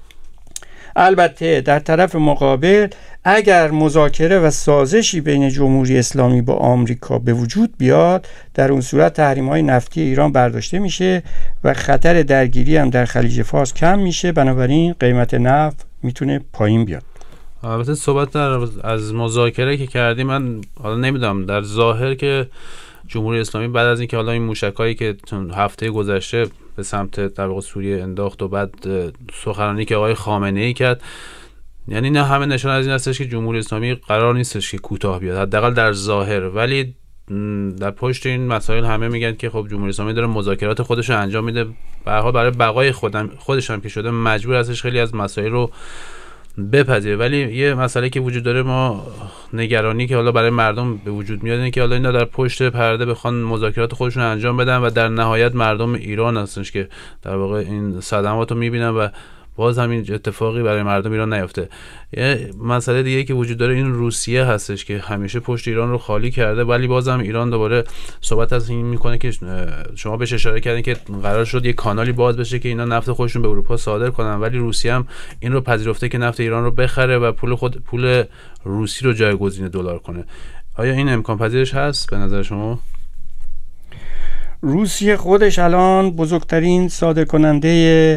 البته در طرف مقابل اگر مذاکره و سازشی بین جمهوری اسلامی با آمریکا به وجود بیاد، در اون صورت تحریم‌های نفتی ایران برداشته میشه و خطر درگیری هم در خلیج فارس کم میشه، بنابراین قیمت نفت میتونه پایین بیاد. البته صحبت در از مذاکره که کردیم، من حالا نمیدونم در ظاهر که جمهوری اسلامی بعد از اینکه حالا این موشکایی که هفته گذشته به سمت در واقع سوریه انداخت و بعد سخنرانی که آقای خامنه‌ای کرد، یعنی نه همه نشان از این هستش که جمهوری اسلامی قرار نیستش که کوتاه بیاد، حداقل در ظاهر، ولی در پشت این مسائل همه میگن که خب جمهوری اسلامی داره مذاکرات خودش رو انجام میده، به هر حال برای بقای خودم خودش هم که شده مجبور هستش خیلی از مسائل رو بپذیره. ولی یه مسئله که وجود داره، ما نگرانی که حالا برای مردم به وجود میاد اینه که حالا اینا در پشت پرده بخوان مذاکرات خودشون انجام بدن و در نهایت مردم ایران هستنش که در واقع این صدمات رو میبینن و باز همین اتفاقی برای مردم ایران نیفته. یه مسئله دیگه که وجود داره این روسیه هستش که همیشه پشت ایران رو خالی کرده، ولی باز هم ایران دوباره صحبت از این میکنه که شما بهش اشاره کردین که قرار شد یه کانالی باز بشه که اینا نفت خودشون به اروپا صادر کنن، ولی روسیه هم این رو پذیرفته که نفت ایران رو بخره و پول خود پول روسی رو جایگزین دلار کنه. آیا این امکان پذیرش هست به نظر شما؟ روسیه خودش الان بزرگترین صادر کننده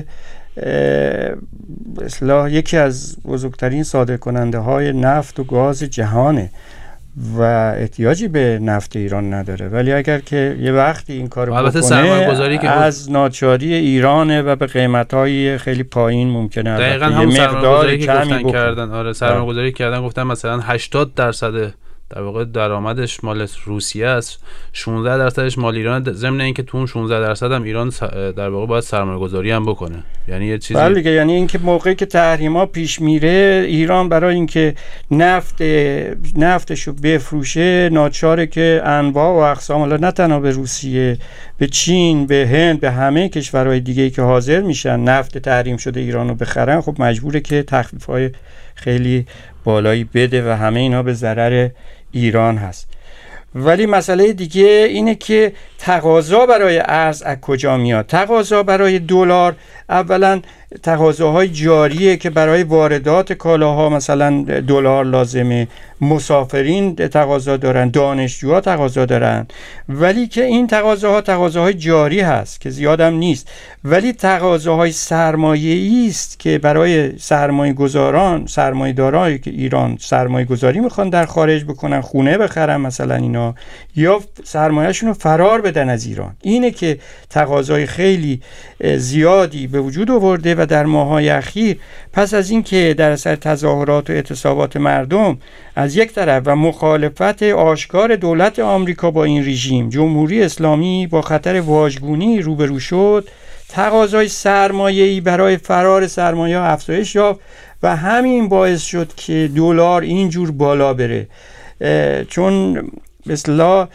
اصلاح یکی از بزرگترین صادر کننده های نفت و گاز جهانه و احتیاجی به نفت ایران نداره، ولی اگر که یه وقتی این کارو بکنه که از ناچاری ایرانه و به قیمت‌های خیلی پایین ممکنه دقیقاً هم سرمایه‌گذاری که گفتن کردن. آره سرمایه‌گذاری کردن، گفتن مثلا هشتاد درصد در واقع درآمدش مال روسیه است، شانزده درصدش مال ایران، ضمن اینکه تو اون شانزده درصد هم ایران در واقع باید سرمایه‌گذاری هم بکنه. یعنی یه چیزی بله دیگه، یعنی اینکه موقعی که تحریما پیش میره ایران برای اینکه نفت نفتشو بفروشه ناچاره که انواع و اقسام، حالا نه تنها به روسیه، به چین، به هند، به همه کشورهای دیگه که حاضر میشن نفت تحریم شده ایرانو بخرن، خب مجبوره که تخفیف‌های خیلی بالایی بده و همه اینا به ضرر ایران هست. ولی مسئله دیگه اینه که تقاضا برای ارز از کجا میاد؟ تقاضا برای دلار اولا تقاضاهای جاریه که برای واردات کالاها مثلا دلار لازمه، مسافرین تقاضا دارن، دانشجوها تقاضا دارن، ولی که این تقاضاها تقاضاهای جاری هست که زیادم نیست، ولی تقاضاهای سرمایه‌ای است که برای سرمایه گذاران، سرمایه دارایی که ایران سرمایه گذاری میخوان در خارج بکنن، خونه بخرن مثلا اینا، یا سرمایه‌شون رو فرار بدن از ایران، اینه که تقاضای خیلی زیادی به وجود آورده. و در ماه‌های اخیر پس از اینکه در اثر تظاهرات و اعتصابات مردم از یک طرف و مخالفت آشکار دولت آمریکا با این رژیم، جمهوری اسلامی با خطر واژگونی روبرو شد، تقاضای سرمایه‌ای برای فرار سرمایه افزایش یافت و همین باعث شد که دلار اینجور بالا بره. چون به اصطلاح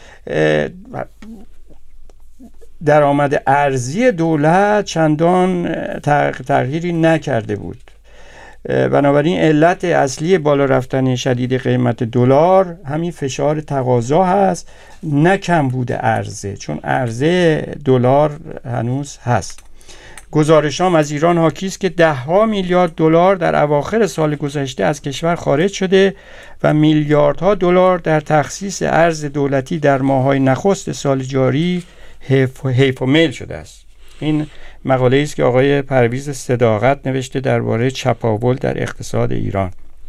درآمد ارزی دولت چندان تغییری نکرده بود، بنابراین علت اصلی بالا رفتن شدید قیمت دلار همین فشار تقاضا هست، نه کمبود عرضه، چون عرضه دلار هنوز هست. گزارشام از ایران حاکی است که ده ها میلیارد دلار در اواخر سال گذشته از کشور خارج شده و میلیاردها دلار در تخصیص ارز دولتی در ماه‌های نخست سال جاری حیف و میل شده است. این مقاله است که آقای پرویز صداقت نوشته درباره چپاول در اقتصاد ایران.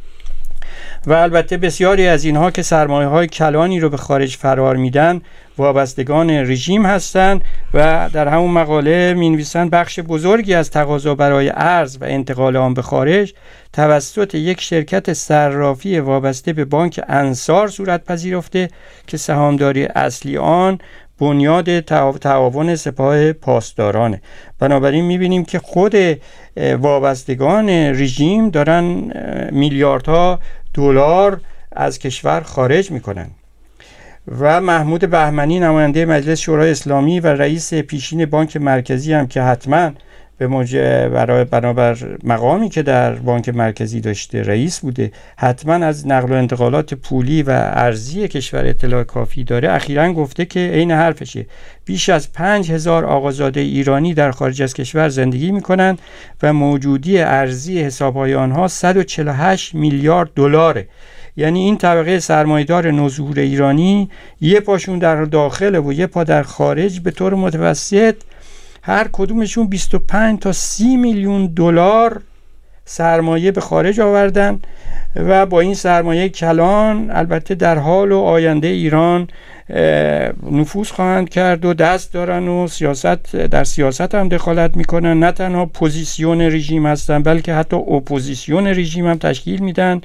و البته بسیاری از اینها که سرمایه‌های کلانی رو به خارج فرار میدن وابستگان رژیم هستند و در همون مقاله می‌نویسند بخش بزرگی از تقاضا برای ارز و انتقال آن به خارج توسط یک شرکت صرافی وابسته به بانک انصار صورت پذیرفته که سهامداری اصلی آن بنیاد تعاون سپاه پاسدارانه. بنابراین می‌بینیم که خود وابستگان رژیم دارن میلیاردها دلار از کشور خارج میکنن. و محمود بهمنی نماینده مجلس شورای اسلامی و رئیس پیشین بانک مرکزی هم که حتما به موجب برای بنابر مقامی که در بانک مرکزی داشته رئیس بوده، حتما از نقل و انتقالات پولی و ارزی کشور اطلاع کافی داره، اخیراً گفته که عین حرفشه، بیش از پنج هزار آقازاده ایرانی در خارج از کشور زندگی میکنن و موجودی ارزی حسابهای آنها صد و چهل و هشت میلیارد دلاره. یعنی این طبقه سرمایه‌دار نوظهور ایرانی یه پاشون در داخل و یه پا در خارج به طور متوسط هر کدومشون بیست و پنج تا سی میلیون دلار سرمایه به خارج آوردن و با این سرمایه کلان البته در حال و آینده ایران نفوذ خواهند کرد و دست دارن و سیاست در سیاست هم دخالت میکنن، نه تنها پوزیسیون رژیم هستن بلکه حتی اپوزیسیون رژیم هم تشکیل میدن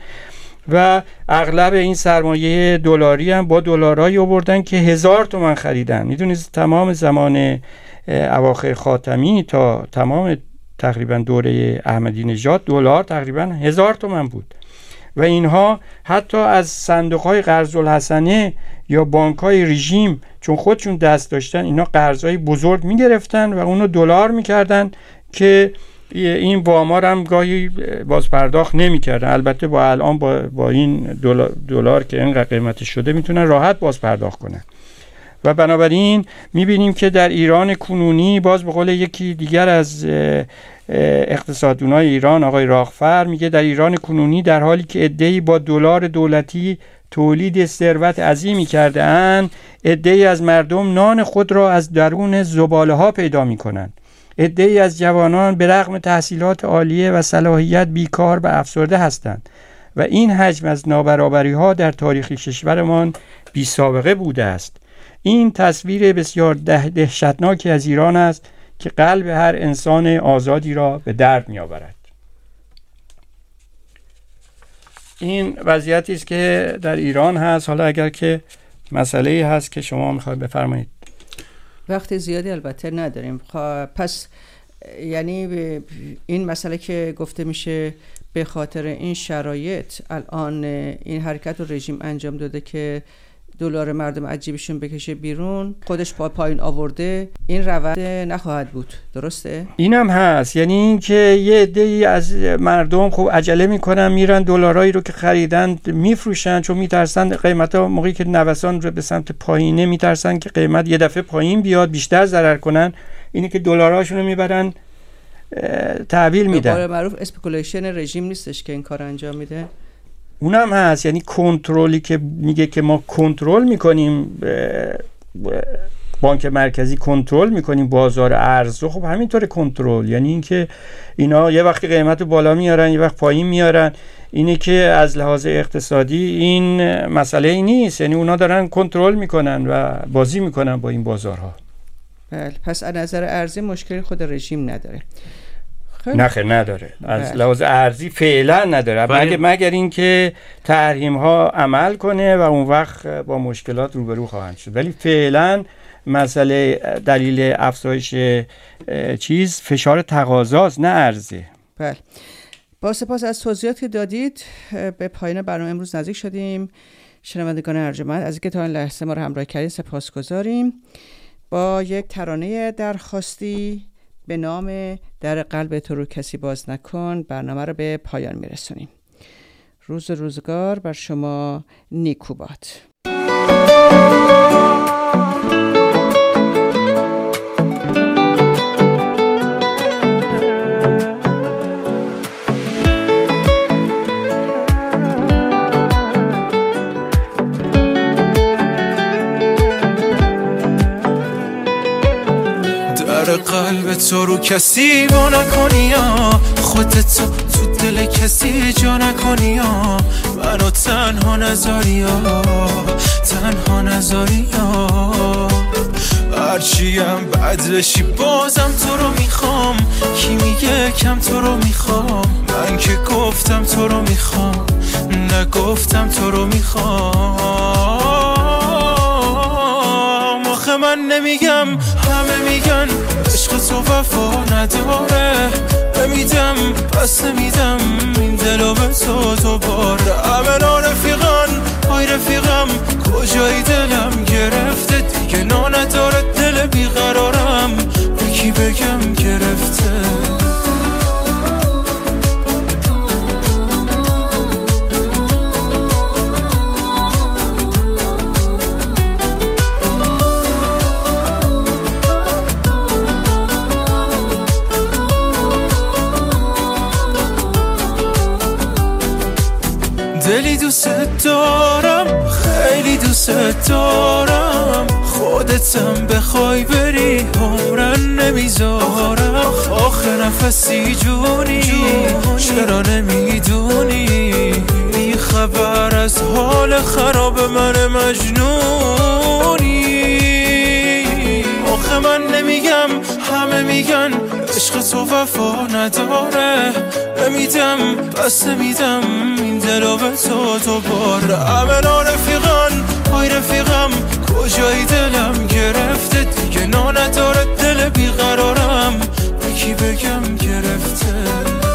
و اغلب این سرمایه دلاری هم با دلارایی آوردن که هزار تومان خریدن. میدونید تمام زمان اواخر خاتمی تا تمام تقریبا دوره احمدی نژاد دلار تقریبا هزار تومان بود و اینها حتی از صندوق‌های قرض الحسنه یا بانک‌های رژیم چون خودشون دست داشتن اینا قرضای بزرگ می‌گرفتن و اونو دلار می‌کردن که این وامار هم گاهی باز پرداخت نمی‌کردن. البته با الان با, با این دلار, دلار که اینقدر قیمتش شده میتونن راحت باز پرداخت کنن. و بنابراین میبینیم که در ایران کنونی باز به قول یکی دیگر از اقتصاددانای ایران آقای راغفر میگه در ایران کنونی در حالی که عده‌ای با دلار دولتی تولید ثروت عظیمی کرده اند، عده‌ای از مردم نان خود را از درون زباله ها پیدا میکنند. عده‌ای از جوانان به رغم تحصیلات عالیه و صلاحیت بیکار و افسرده هستند و این حجم از نابرابری ها در تاریخ کشورمان بی سابقه بوده است. این تصویر بسیار دهشتناکی از ایران است که قلب هر انسان آزادی را به درد می آورد. این وضعیتی است که در ایران هست. حالا اگر که مسئله‌ای هست که شما می‌خواید بفرمایید. وقت زیادی البته نداریم. پس یعنی این مسئله که گفته میشه به خاطر این شرایط الان این حرکت و رژیم انجام داده که دلار مردم عجیبشون بکشه بیرون، خودش پا پایین آورده، این روند نخواهد بود. درسته؟ اینم هست. یعنی اینکه یه عده‌ای از مردم خب عجله میکنن میرن دلارایی رو که خریدن میفروشن، چون میترسن قیمتا موقعی که نوسان رو به سمت پایینه میترسن که قیمت یه دفعه پایین بیاد بیشتر ضرر کنن. اینه که دلاراشون رو میبرن تحویل میدن. به قول معروف اسپکولیشن رژیم نیستش که این کار انجام میده. اونم هست. یعنی کنترلی که میگه که ما کنترل میکنیم، بانک مرکزی کنترل میکنیم بازار ارز رو، خب همینطور کنترل، یعنی اینکه اینا یه وقتی قیمت رو بالا میارن یه وقت پایین میارن. اینه که از لحاظ اقتصادی این مسئله ای نیست، یعنی اونا دارن کنترل میکنن و بازی میکنن با این بازارها. بله، پس از نظر ارزی مشکلی خود رژیم نداره. نه خیر نداره، از لحاظ ارزی فعلا نداره، مگر مگر اینکه تحریم ها عمل کنه و اون وقت با مشکلات روبرو خواهند شد. ولی فعلا مسئله دلیل افزایش چیز فشار تقاضاست نه ارزه. بله، با سپاس از توضیحاتی که دادید به پایان برنامه امروز نزدیک شدیم. شنوندگان ارجمند، از اینکه تا این لحظه ما رو همراه کردین سپاسگزاریم. با یک ترانه درخواستی به نام در قلب تو رو کسی باز نکن برنامه رو به پایان میرسونیم. روز روزگار بر شما نیکو باد. قلب تو رو کسی با نکنی یا خودت تو تو دل کسی جا نکنی یا منو تنها نذاری یا تنها نذاری یا هرچیم بد بشی بازم تو رو میخوام. کی میگه کم تو رو میخوام؟ من که گفتم تو رو میخوام، نگفتم تو رو میخوام. آخه من نمیگم همه میگن عشق تو وفا نداره، نمیدم پس نمیدم این دلو به تو تو باره. همه رفیقان های رفیقم کجای دلم گرفته دیگه نا نداره دل بیقرارم به کی بگم گرفته. دلی دوست دارم، خیلی دوست دارم، خودتم بخوای بری عمرن نمیذارم. آخه نفسی جونی چرا نمیدونی؟ بی خبر از حال خراب من مجنونی. آخه من نمیگم همه میگن عشق تو وفا نداره، نمیدم پس نمیدم این دلو به تو تو باره. همه رفیقان های رفیقم کجای دلم گرفته دیگه نا نداره دل بیقرارم به کی بگم گرفته.